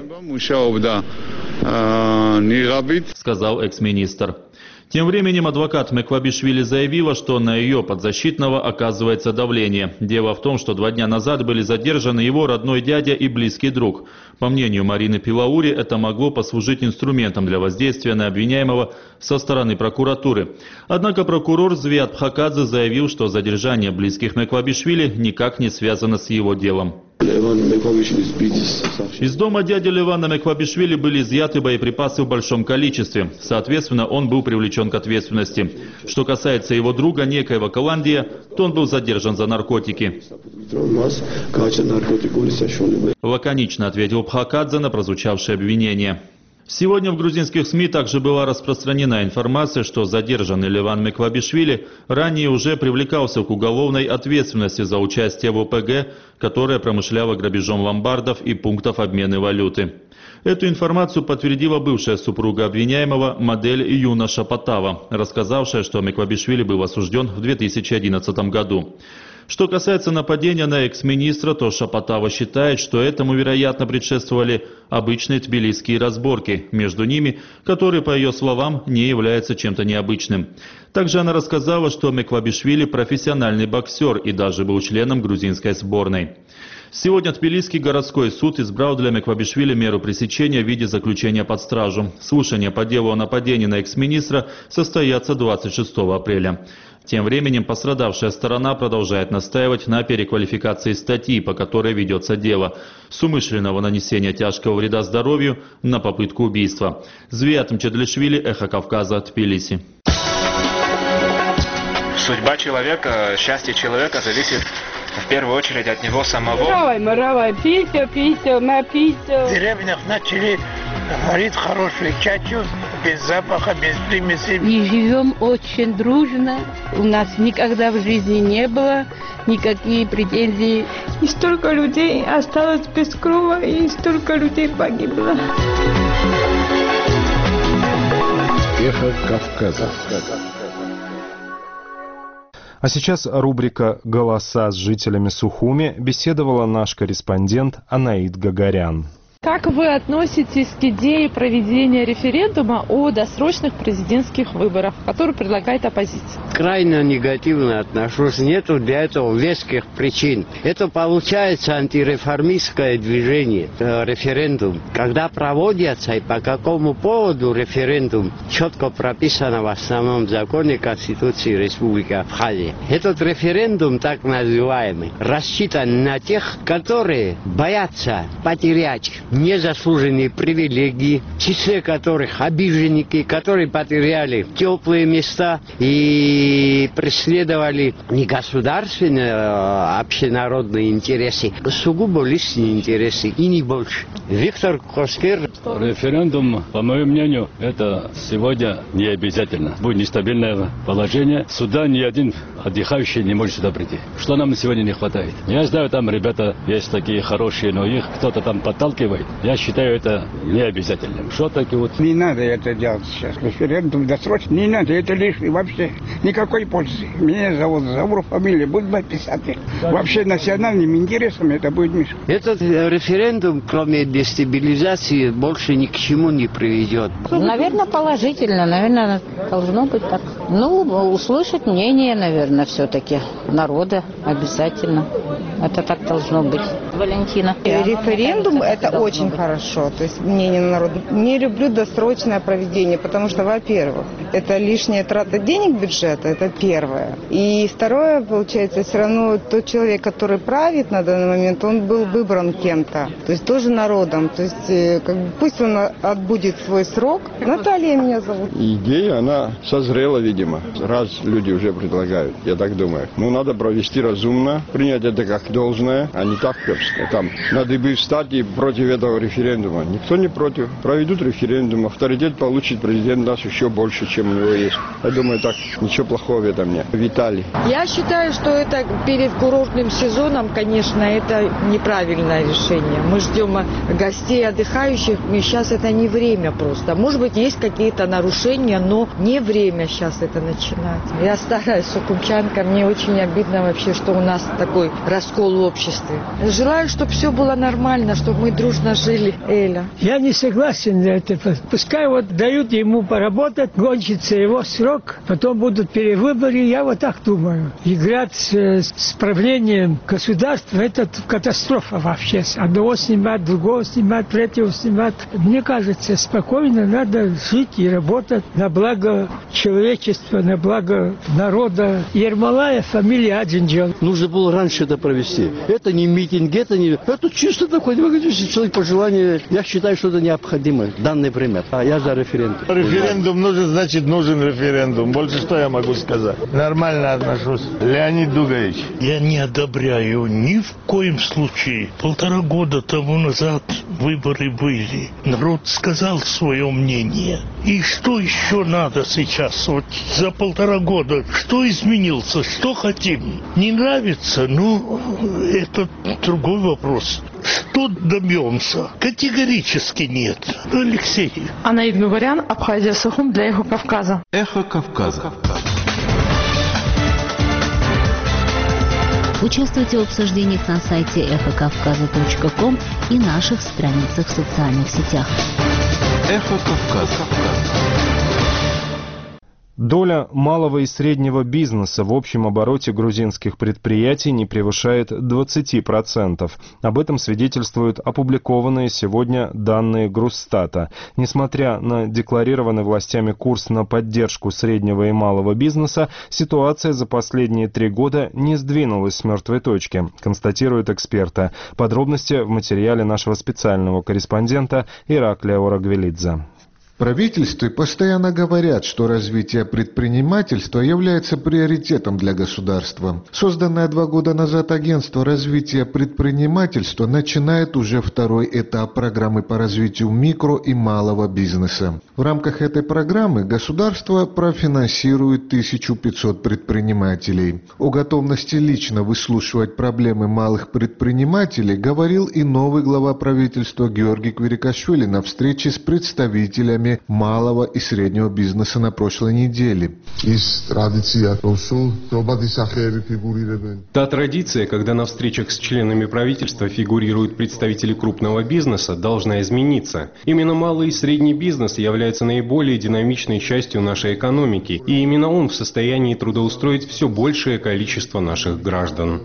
S13: сказал экс-министр. Тем временем адвокат Меквабишвили заявила, что на ее подзащитного оказывается давление. Дело в том, что два дня назад были задержаны его родной дядя и близкий друг. По мнению Марины Пилаури, это могло послужить инструментом для воздействия на обвиняемого со стороны прокуратуры. Однако прокурор Звиат Пхакадзе заявил, что задержание близких Меквабишвили никак не связано с его делом. Из дома дяди Левана Меквабишвили были изъяты боеприпасы в большом количестве. Соответственно, он был привлечен к ответственности. Что касается его друга, некоего Каландия, то он был задержан за наркотики. Лаконично ответил Пхакадзе на прозвучавшее обвинение. Сегодня в грузинских СМИ также была распространена информация, что задержанный Леван Меквабишвили ранее уже привлекался к уголовной ответственности за участие в о пэ гэ, которая промышляла грабежом ломбардов и пунктов обмена валюты. Эту информацию подтвердила бывшая супруга обвиняемого, модель Юна Шапатава, рассказавшая, что Меквабишвили был осужден в две тысячи одиннадцатом году. Что касается нападения на экс-министра, то Шапатава считает, что этому, вероятно, предшествовали обычные тбилисские разборки между ними, которые, по ее словам, не являются чем-то необычным. Также она рассказала, что Меквабишвили профессиональный боксер и даже был членом грузинской сборной. Сегодня Тбилисский городской суд избрал для Меквабишвили меру пресечения в виде заключения под стражу. Слушания по делу о нападении на экс-министра состоятся двадцать шестого апреля. Тем временем пострадавшая сторона продолжает настаивать на переквалификации статьи, по которой ведется дело, с умышленного нанесения тяжкого вреда здоровью на попытку убийства. Звиат Чедлишвили, Эхо Кавказа, Тбилиси.
S14: Судьба человека, счастье человека зависит в первую очередь от него самого.
S15: Маравай, маравай, писю, писю, написю.
S16: В деревнях начали варить хорошую чачу, без запаха, без примесей.
S17: И живем очень дружно. У нас никогда в жизни не было никаких претензий.
S15: И столько людей осталось без крова, и столько людей погибло.
S12: Эхо Кавказа.
S1: А сейчас рубрика «Голоса с жителями Сухуми» беседовала наш корреспондент Анаид Гагарян.
S18: Как вы относитесь к идее проведения референдума о досрочных президентских выборах, который предлагает оппозиция?
S19: Крайне негативно отношусь. Нету для этого веских причин. Это получается антиреформистское движение, э, референдум. Когда проводится и по какому поводу референдум, четко прописано в основном законе Конституции Республики Абхазия. Этот референдум, так называемый, рассчитан на тех, которые боятся потерять незаслуженные привилегии, в числе которых обиженники, которые потеряли теплые места и преследовали не государственные, а общенародные интересы, а сугубо личные интересы и не больше. Виктор Коскер.
S20: Референдум, по моему мнению, это сегодня не обязательно. Будет нестабильное положение. Сюда ни один отдыхающий не может сюда прийти. Что нам сегодня не хватает? Я знаю, там ребята есть такие хорошие, но их кто-то там подталкивает. Я считаю это не обязательным. Что таки вот...
S16: Не надо это делать сейчас. Референдум досрочно. Не надо, это лишнее вообще. Никакой пользы. Меня зовут Завур, фамилия будет писать. Вообще национальным интересам это будет мешать.
S19: Этот референдум, кроме дестабилизации, больше ни к чему не приведет.
S17: Наверное, положительно. Наверное, должно быть так. Ну, услышать мнение, наверное, все-таки народа обязательно. Это так должно быть. Валентина.
S15: Референдум – это очень хорошо, то есть мнение народа. Не люблю досрочное проведение, потому что, во-первых, это лишняя трата денег бюджета, это первое. И второе, получается, все равно тот человек, который правит на данный момент, он был выбран кем-то, то есть тоже народом. То есть как бы, пусть он отбудет свой срок. Наталья меня зовут.
S21: Идея, она созрела, видимо, раз люди уже предлагают, я так думаю. Ну, надо провести разумно, принять это как должное, а не так перстно. Там надо бы встать и против этого референдума. Никто не против. Проведут референдум, авторитет получит президент наш еще больше, чем у него есть. Я думаю, так, ничего плохого в этом нет. Виталий.
S15: Я считаю, что это перед курортным сезоном, конечно, это неправильное решение. Мы ждем гостей, отдыхающих, и сейчас это не время просто. Может быть, есть какие-то нарушения, но не время сейчас это начинать. Я старая сукумчанка, мне очень обидно вообще, что у нас такой раскол в обществе. Желаю, чтобы все было нормально, чтобы мы дружно жили. Эля.
S22: Я не согласен на это. Пускай вот дают ему поработать, кончится его срок, потом будут перевыборы. Я вот так думаю. Играть с, с правлением государства – это катастрофа вообще. Одного снимать, другого снимать, третьего снимать. Мне кажется, спокойно надо жить и работать на благо человечества, на благо народа. Ермолаев, фамилия Аджинджан.
S23: Нужно было раньше это провести. Это не митинг, это не... Это чисто такой, если человек пожелание, я считаю, что это необходимо в данное время. А я за референдум.
S24: Референдум нужен, значит нужен референдум. Больше что я могу сказать? Нормально отношусь. Леонид Дугович.
S25: Я не одобряю ни в коем случае. Полтора года тому назад выборы были. Народ сказал свое мнение. И что еще надо сейчас? Вот за полтора года. Что изменился? Что хотим? Не нравится? Ну, это другой вопрос. Что добьемся? Категорически нет. Алексей.
S18: Анаид Гагарян, Абхазия, Сухум для Эхо Кавказа.
S11: Эхо Кавказа.
S3: Участвуйте в обсуждениях на сайте эхо кавказа точка ком и наших страницах в социальных сетях.
S11: Эхо Кавказа.
S1: Доля малого и среднего бизнеса в общем обороте грузинских предприятий не превышает двадцати процентов. Об этом свидетельствуют опубликованные сегодня данные Грузстата. Несмотря на декларированный властями курс на поддержку среднего и малого бизнеса, ситуация за последние три года не сдвинулась с мертвой точки, констатируют эксперты. Подробности в материале нашего специального корреспондента Ираклия Орагвелидзе.
S10: В правительстве постоянно говорят, что развитие предпринимательства является приоритетом для государства. Созданное два года назад агентство развития предпринимательства начинает уже второй этап программы по развитию микро и малого бизнеса. В рамках этой программы государство профинансирует тысячу пятьсот предпринимателей. О готовности лично выслушивать проблемы малых предпринимателей говорил и новый глава правительства Георгий Квирикашвили на встрече с представителями Паламе малого и среднего бизнеса на прошлой неделе.
S4: Та традиция, когда на встречах с членами правительства фигурируют представители крупного бизнеса, должна измениться. Именно малый и средний бизнес является наиболее динамичной частью нашей экономики, и именно он в состоянии трудоустроить все большее количество наших граждан.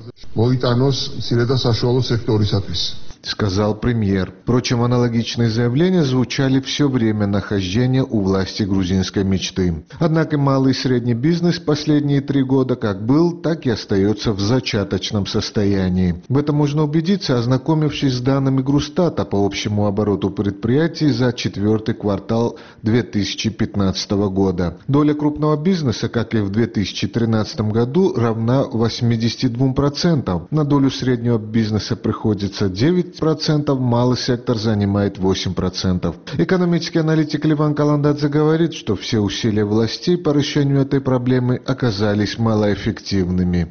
S10: Сказал премьер. Впрочем, аналогичные заявления звучали все время нахождения у власти грузинской мечты. Однако малый и средний бизнес последние три года как был, так и остается в зачаточном состоянии. В этом можно убедиться, ознакомившись с данными Грустата по общему обороту предприятий за четвертый квартал две тысячи пятнадцатого года. Доля крупного бизнеса, как и в две тысячи тринадцатом году, равна восьмидесяти двум процентам. На долю среднего бизнеса приходится девять процентов, малый сектор занимает восемь процентов. Экономический аналитик Ливан Каландадзе говорит, что все усилия властей по решению этой проблемы оказались малоэффективными.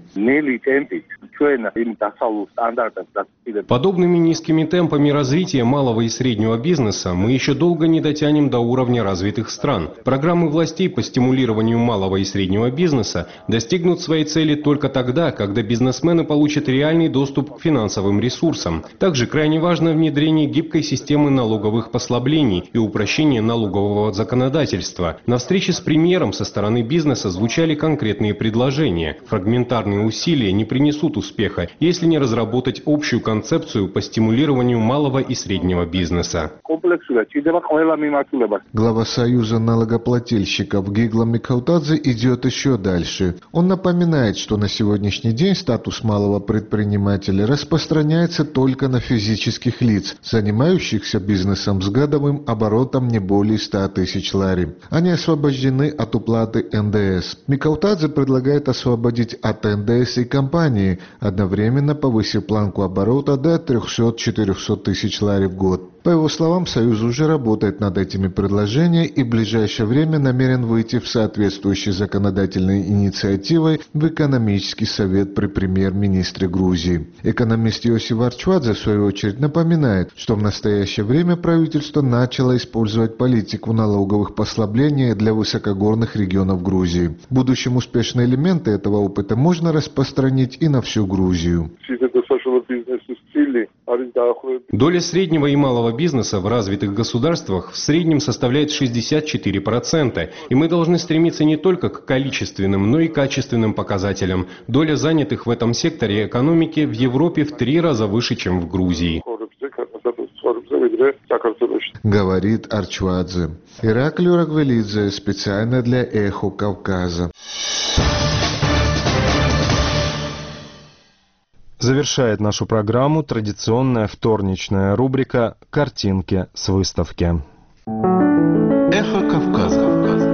S4: Подобными низкими темпами развития малого и среднего бизнеса мы еще долго не дотянем до уровня развитых стран. Программы властей по стимулированию малого и среднего бизнеса достигнут своей цели только тогда, когда бизнесмены получат реальный доступ к финансовым ресурсам. Также крайне важно внедрение гибкой системы налоговых послаблений и упрощение налогового законодательства. На встрече с премьером со стороны бизнеса звучали конкретные предложения. Фрагментарные усилия не принесут успеха, если не разработать общую концепцию по стимулированию малого и среднего бизнеса.
S10: Глава Союза налогоплательщиков Гигла Микаутадзе идет еще дальше. Он напоминает, что на сегодняшний день статус малого предпринимателя распространяется только на физических лиц, занимающихся бизнесом с годовым оборотом не более ста тысяч лари. Они освобождены от уплаты эн дэ эс. Микаутадзе предлагает освободить от эн дэ эс и компании, одновременно повысив планку оборота до трёхсот-четырёхсот тысяч лари в год. По его словам, Союз уже работает над этими предложениями и в ближайшее время намерен выйти в соответствующей законодательной инициативой в экономический совет при премьер-министре Грузии. Экономист Йосиф Арчвадзе, в свою очередь, напоминает, что в настоящее время правительство начало использовать политику налоговых послаблений для высокогорных регионов Грузии. В будущем успешные элементы этого опыта можно распространить и на всю Грузию.
S4: Доля среднего и малого бизнеса в развитых государствах в среднем составляет шестьдесят четыре процента, и мы должны стремиться не только к количественным, но и качественным показателям. Доля занятых в этом секторе экономики в Европе в три раза выше, чем в Грузии.
S10: Говорит Арчвадзе. Ираклий Рагвелидзе, специально для «Эхо Кавказа».
S1: Завершает нашу программу традиционная вторничная рубрика «Картинки с выставки».
S11: Эхо Кавказа.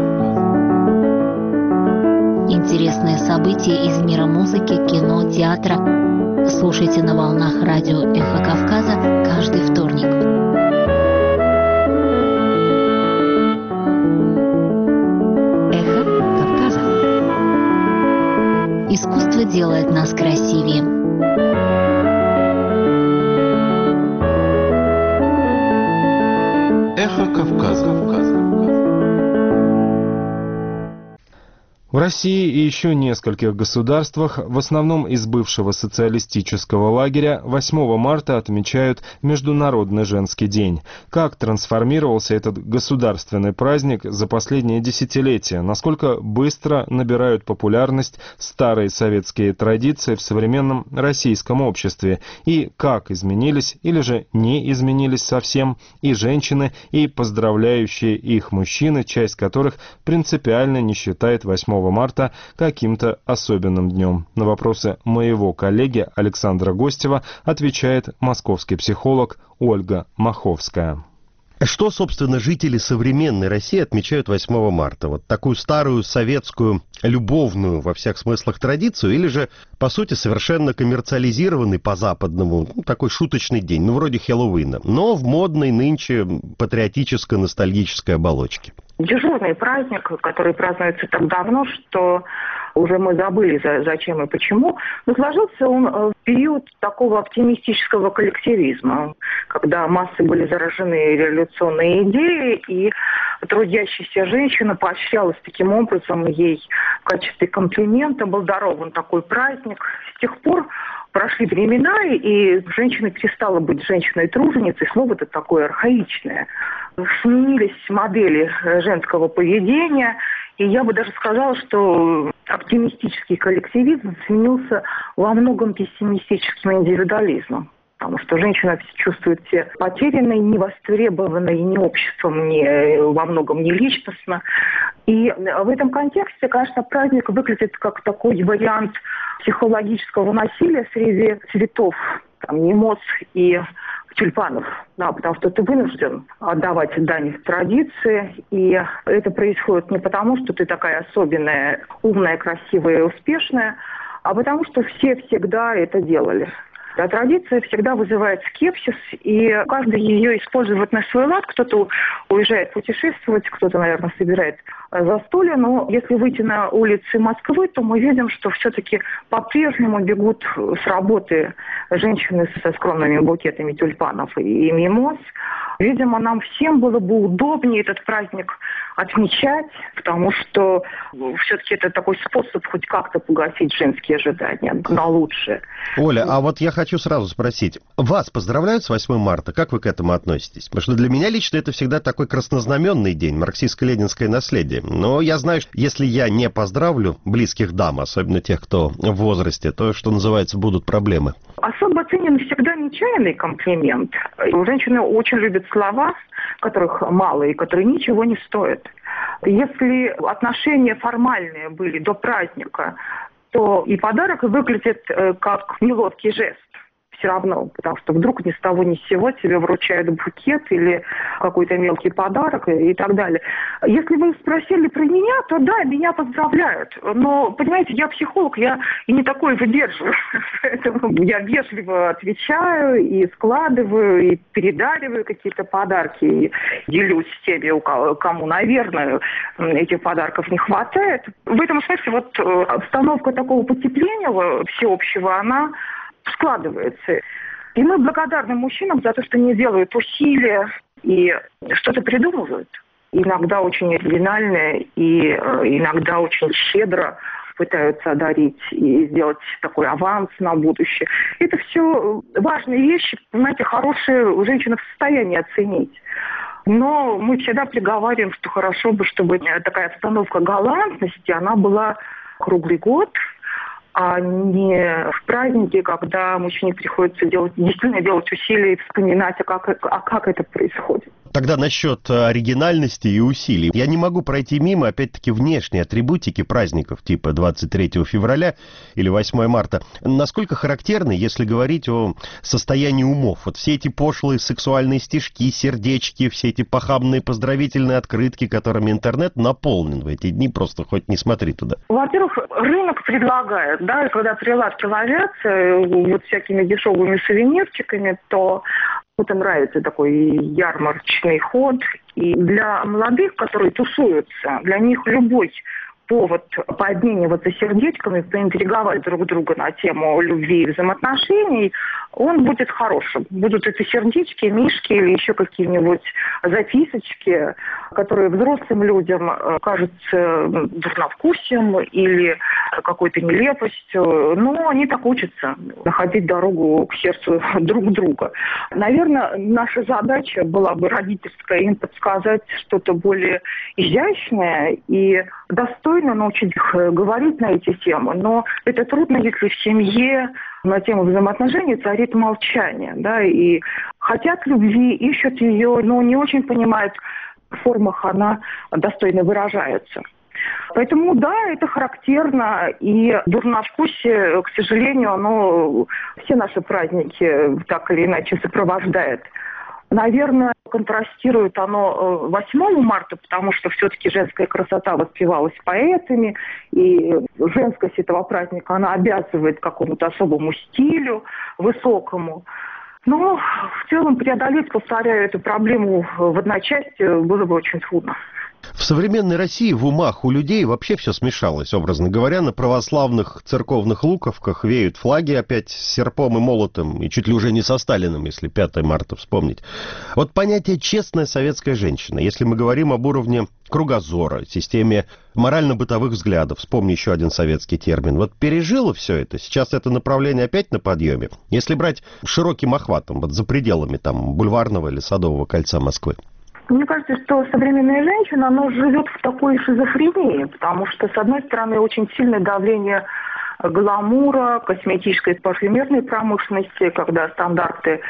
S3: Интересные события из мира музыки, кино, театра. Слушайте на волнах радио «Эхо Кавказа» каждый вторник. Эхо Кавказа. Искусство делает нас красивее.
S11: Эхо Кавказа.
S1: В России и еще нескольких государствах, в основном из бывшего социалистического лагеря, восьмого марта отмечают Международный женский день. Как трансформировался этот государственный праздник за последние десятилетия? Насколько быстро набирают популярность старые советские традиции в современном российском обществе? И как изменились или же не изменились совсем и женщины, и поздравляющие их мужчины, часть которых принципиально не считает восьмого марта каким-то особенным днем? На вопросы моего коллеги Александра Гостева отвечает московский психолог Ольга Маховская.
S5: Что, собственно, жители современной России отмечают восьмого марта? Вот такую старую советскую, любовную во всех смыслах традицию, или же, по сути, совершенно коммерциализированный по-западному, ну, такой шуточный день, ну, вроде Хэллоуина, но в модной нынче патриотической, ностальгической оболочке?
S2: дежурный праздник, который празднуется так давно, что уже мы забыли, за, зачем и почему. Но сложился он в период такого оптимистического коллективизма, когда массы были заражены революционной идеей, и трудящаяся женщина поощрялась таким образом, ей в качестве комплимента был дарован такой праздник. С тех пор прошли времена, и женщина перестала быть женщиной-труженицей, слово это такое архаичное. Сменились модели женского поведения, и я бы даже сказала, что оптимистический коллективизм сменился во многом пессимистическим индивидуализмом. Потому что женщина чувствует себя потерянной, невостребованной ни обществом, ни во многом не личностно. И в этом контексте, конечно, праздник выглядит как такой вариант психологического насилия среди цветов, там, мимоз и тюльпанов, да, потому что ты вынужден отдавать дань традиции, и это происходит не потому, что ты такая особенная, умная, красивая и успешная, а потому что все всегда это делали. А традиция всегда вызывает скепсис, и каждый ее использует на свой лад. Кто-то уезжает путешествовать, кто-то, наверное, собирает застолье. Но если выйти на улицы Москвы, то мы видим, что все-таки по-прежнему бегут с работы женщины со скромными букетами тюльпанов и мимоз. Видимо, нам всем было бы удобнее этот праздник отмечать, потому что все-таки это такой способ хоть как-то погасить женские ожидания на лучшее.
S5: Оля, а вот я хочу сразу спросить. Вас поздравляют с восьмым марта? Как вы к этому относитесь? Потому что для меня лично это всегда такой краснознаменный день, марксистско-ленинское наследие. Но я знаю, что если я не поздравлю близких дам, особенно тех, кто в возрасте, то, что называется, будут проблемы.
S2: Особо ценен всегда нечаянный комплимент. Женщины очень любят слова, которых мало и которые ничего не стоят. Если отношения формальные были до праздника, то и подарок выглядит как неловкий жест. Все равно, потому что вдруг ни с того ни с сего тебе вручают букет или какой-то мелкий подарок и, и так далее. Если вы спросили про меня, то да, меня поздравляют. Но, понимаете, я психолог, я и не такое выдерживаю. Поэтому я вежливо отвечаю и складываю, и передариваю какие-то подарки, и делюсь с теми, у кому, наверное, этих подарков не хватает. В этом смысле вот обстановка такого потепления всеобщего, она складывается. И мы благодарны мужчинам за то, что они делают усилия и что-то придумывают. Иногда очень оригинальное и иногда очень щедро пытаются одарить и сделать такой аванс на будущее. Это все важные вещи, понимаете, хорошие женщины в состоянии оценить. Но мы всегда приговариваем, что хорошо бы, чтобы такая обстановка галантности, она была круглый год, а не в празднике, когда мужчине приходится делать, действительно делать усилия и вспоминать, а как, а как это происходит.
S5: Тогда насчет оригинальности и усилий. Я не могу пройти мимо, опять-таки, внешней атрибутики праздников, типа двадцать третьего февраля или восьмого марта. Насколько характерны, если говорить о состоянии умов? Вот все эти пошлые сексуальные стишки, сердечки, все эти похабные поздравительные открытки, которыми интернет наполнен в эти дни, просто хоть не смотри туда.
S2: Во-первых, рынок предлагает, да, и когда прилавки ловятся вот всякими дешевыми сувенирчиками, то это нравится такой ярмарочный ход. И для молодых, которые тусуются, для них любой повод пообмениваться сердечками, поинтриговать друг друга на тему любви и взаимоотношений, он будет хорошим. Будут это сердечки, мишки или еще какие-нибудь записочки, которые взрослым людям кажутся дурновкусием или какой-то нелепостью, но они так учатся находить дорогу к сердцу друг друга. Наверное, наша задача была бы родительская, им подсказать что-то более изящное и достойное, научить их говорить на эти темы, но это трудно, если в семье на тему взаимоотношений царит молчание, да, и хотят любви, ищут ее, но не очень понимают, в формах она достойно выражается. Поэтому, да, это характерно, и дурновкусие, к сожалению, оно все наши праздники так или иначе сопровождает. Наверное, контрастирует оно восьмого марта, потому что все-таки женская красота воспевалась поэтами, и женскость этого праздника, она обязывает к какому-то особому стилю, высокому. Но в целом преодолеть, повторяю, эту проблему в одночасье было бы очень трудно.
S5: В современной России в умах у людей вообще все смешалось, образно говоря. На православных церковных луковках веют флаги опять с серпом и молотом, и чуть ли уже не со Сталиным, если пятое марта вспомнить. Вот понятие «честная советская женщина», если мы говорим об уровне кругозора, системе морально-бытовых взглядов, вспомни еще один советский термин, вот пережило все это, сейчас это направление опять на подъеме, если брать широким охватом, вот за пределами там бульварного или Садового кольца Москвы.
S2: Мне кажется, что современная женщина, она живет в такой шизофрении, потому что, с одной стороны, очень сильное давление гламура, косметической и парфюмерной промышленности, когда стандарты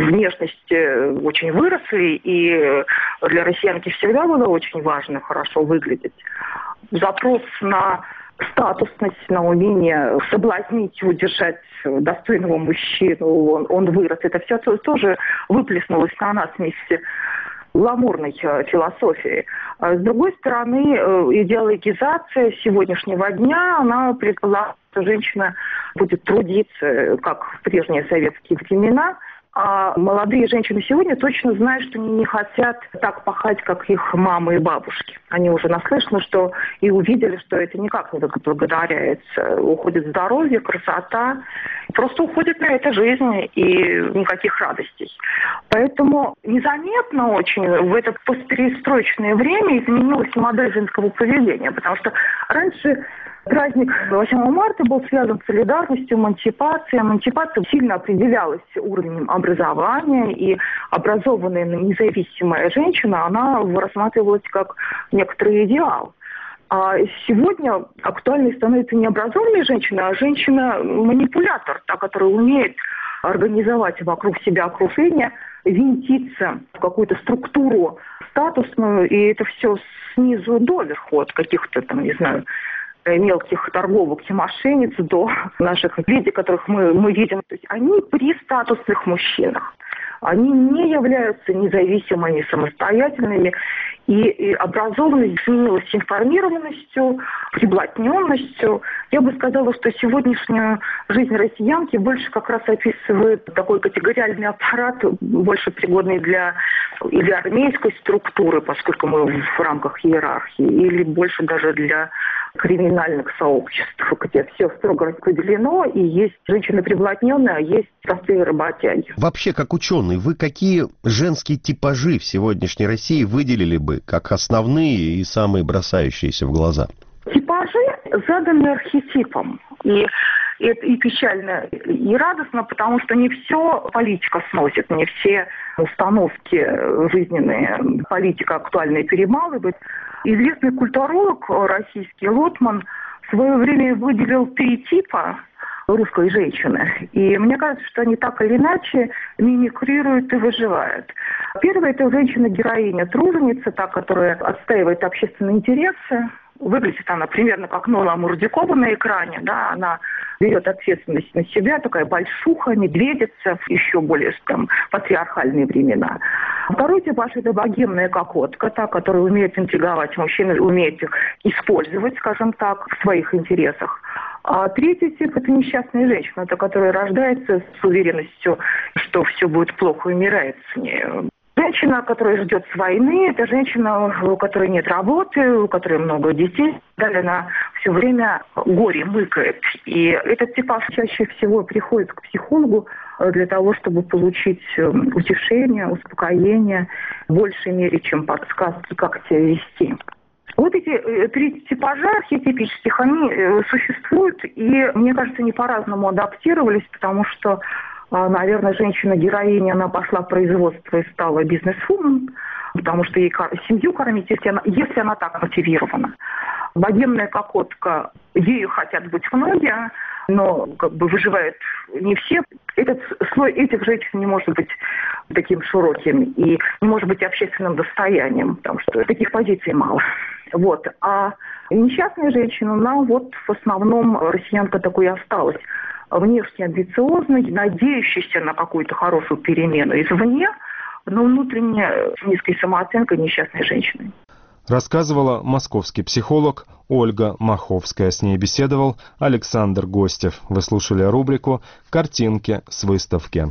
S2: внешности очень выросли, и для россиянки всегда было очень важно хорошо выглядеть. Запрос на статусность, на умение соблазнить, удержать достойного мужчину, он, он вырос. Это все тоже выплеснулось на нас вместе гламурной философии. С другой стороны, идеологизация сегодняшнего дня, она предполагает, что женщина будет трудиться, как в прежние советские времена, а молодые женщины сегодня точно знают, что они не хотят так пахать, как их мамы и бабушки. Они уже наслышаны, что и увидели, что это никак не благодаряется. Уходит здоровье, красота. Просто уходит на это жизнь и никаких радостей. Поэтому незаметно очень в это постперестроечное время изменилась модель женского поведения. Потому что раньше праздник восьмого марта был связан с солидарностью, эмансипацией. Эмансипация сильно определялась уровнем образования, и образованная независимая женщина, она рассматривалась как некоторый идеал. А сегодня актуальной становится не образованная женщина, а женщина-манипулятор, та, которая умеет организовать вокруг себя окружение, винтиться в какую-то структуру статусную, и это все снизу доверху, от каких-то там, не знаю, мелких торговок и мошенниц до наших видео, которых мы, мы видим. То есть они при статусных мужчинах. Они не являются независимыми, самостоятельными. И, и образованность сменилась информированностью, приблотненностью. Я бы сказала, что сегодняшнюю жизнь россиянки больше как раз описывает такой категориальный аппарат, больше пригодный для или армейской структуры, поскольку мы в рамках иерархии, или больше даже для криминальных сообществ, где все строго распределено, и есть женщины приблотненные, а есть простые работяги.
S5: Вообще, как ученый, вы какие женские типажи в сегодняшней России выделили бы как основные и самые бросающиеся в глаза?
S2: Типажи заданы архетипом. И это и печально, и радостно, потому что не все политика сносит, не все установки жизненные политика актуальные перемалывает. Известный культуролог российский Лотман в свое время выделил три типа русской женщины. И мне кажется, что они так или иначе мимикрируют и выживают. Первая – это женщина-героиня, труженица, та, которая отстаивает общественные интересы. Выглядит она примерно как Нола Мурдюкова на экране, да, она берет ответственность на себя, такая большуха, медведица, еще более там патриархальные времена. Второй типаж – это богемная кокотка, та, которая умеет интриговать мужчин, умеет их использовать, скажем так, в своих интересах. А третий тип – это несчастная женщина, та, которая рождается с уверенностью, что все будет плохо, и умирает с ней. Женщина, которая ждет с войны, это женщина, у которой нет работы, у которой много детей. Далее она все время горе мыкает. И этот типаж чаще всего приходит к психологу для того, чтобы получить утешение, успокоение в большей мере, чем подсказки, как себя вести. Вот эти три типажа архетипических, они существуют, и, мне кажется, они по-разному адаптировались, потому что, наверное, женщина-героиня, она пошла в производство и стала бизнес-вумен, потому что ей семью кормить, если она, если она так мотивирована. Богемная кокотка, ею хотят быть многие, но как бы выживают не все. Этот слой этих женщин не может быть таким широким и не может быть общественным достоянием, потому что таких позиций мало. Вот. А несчастная женщина, она вот в основном россиянка такой и осталась. Внешне амбициозной, надеющейся на какую-то хорошую перемену извне, но внутренне с низкой самооценкой несчастной женщины.
S1: Рассказывала московский психолог Ольга Маховская. С ней беседовал Александр Гостев. Вы слушали рубрику «Картинки с выставки».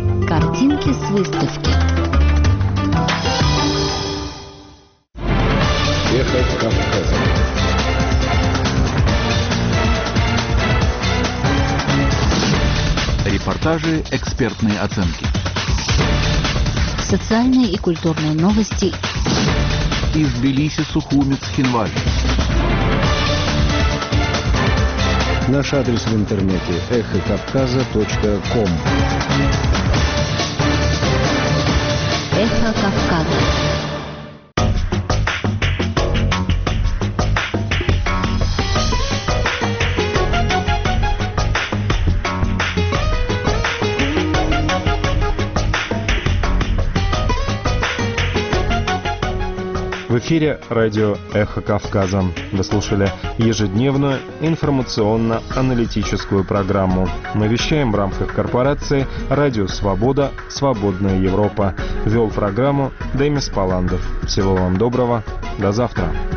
S3: Картинки с выставки.
S11: репортажи, экспертные оценки.
S3: Социальные и культурные новости.
S11: Из Тбилиси, Сухуми, Цхинваль.
S12: Наш адрес в интернете эхо кавказа точка ком.
S3: Эхо Кавказа.
S1: В эфире радио «Эхо Кавказа». Вы слушали ежедневную информационно-аналитическую программу. Мы вещаем в рамках корпорации «Радио Свобода. Свободная Европа». Вел программу Демис Паландов. Всего вам доброго. До завтра.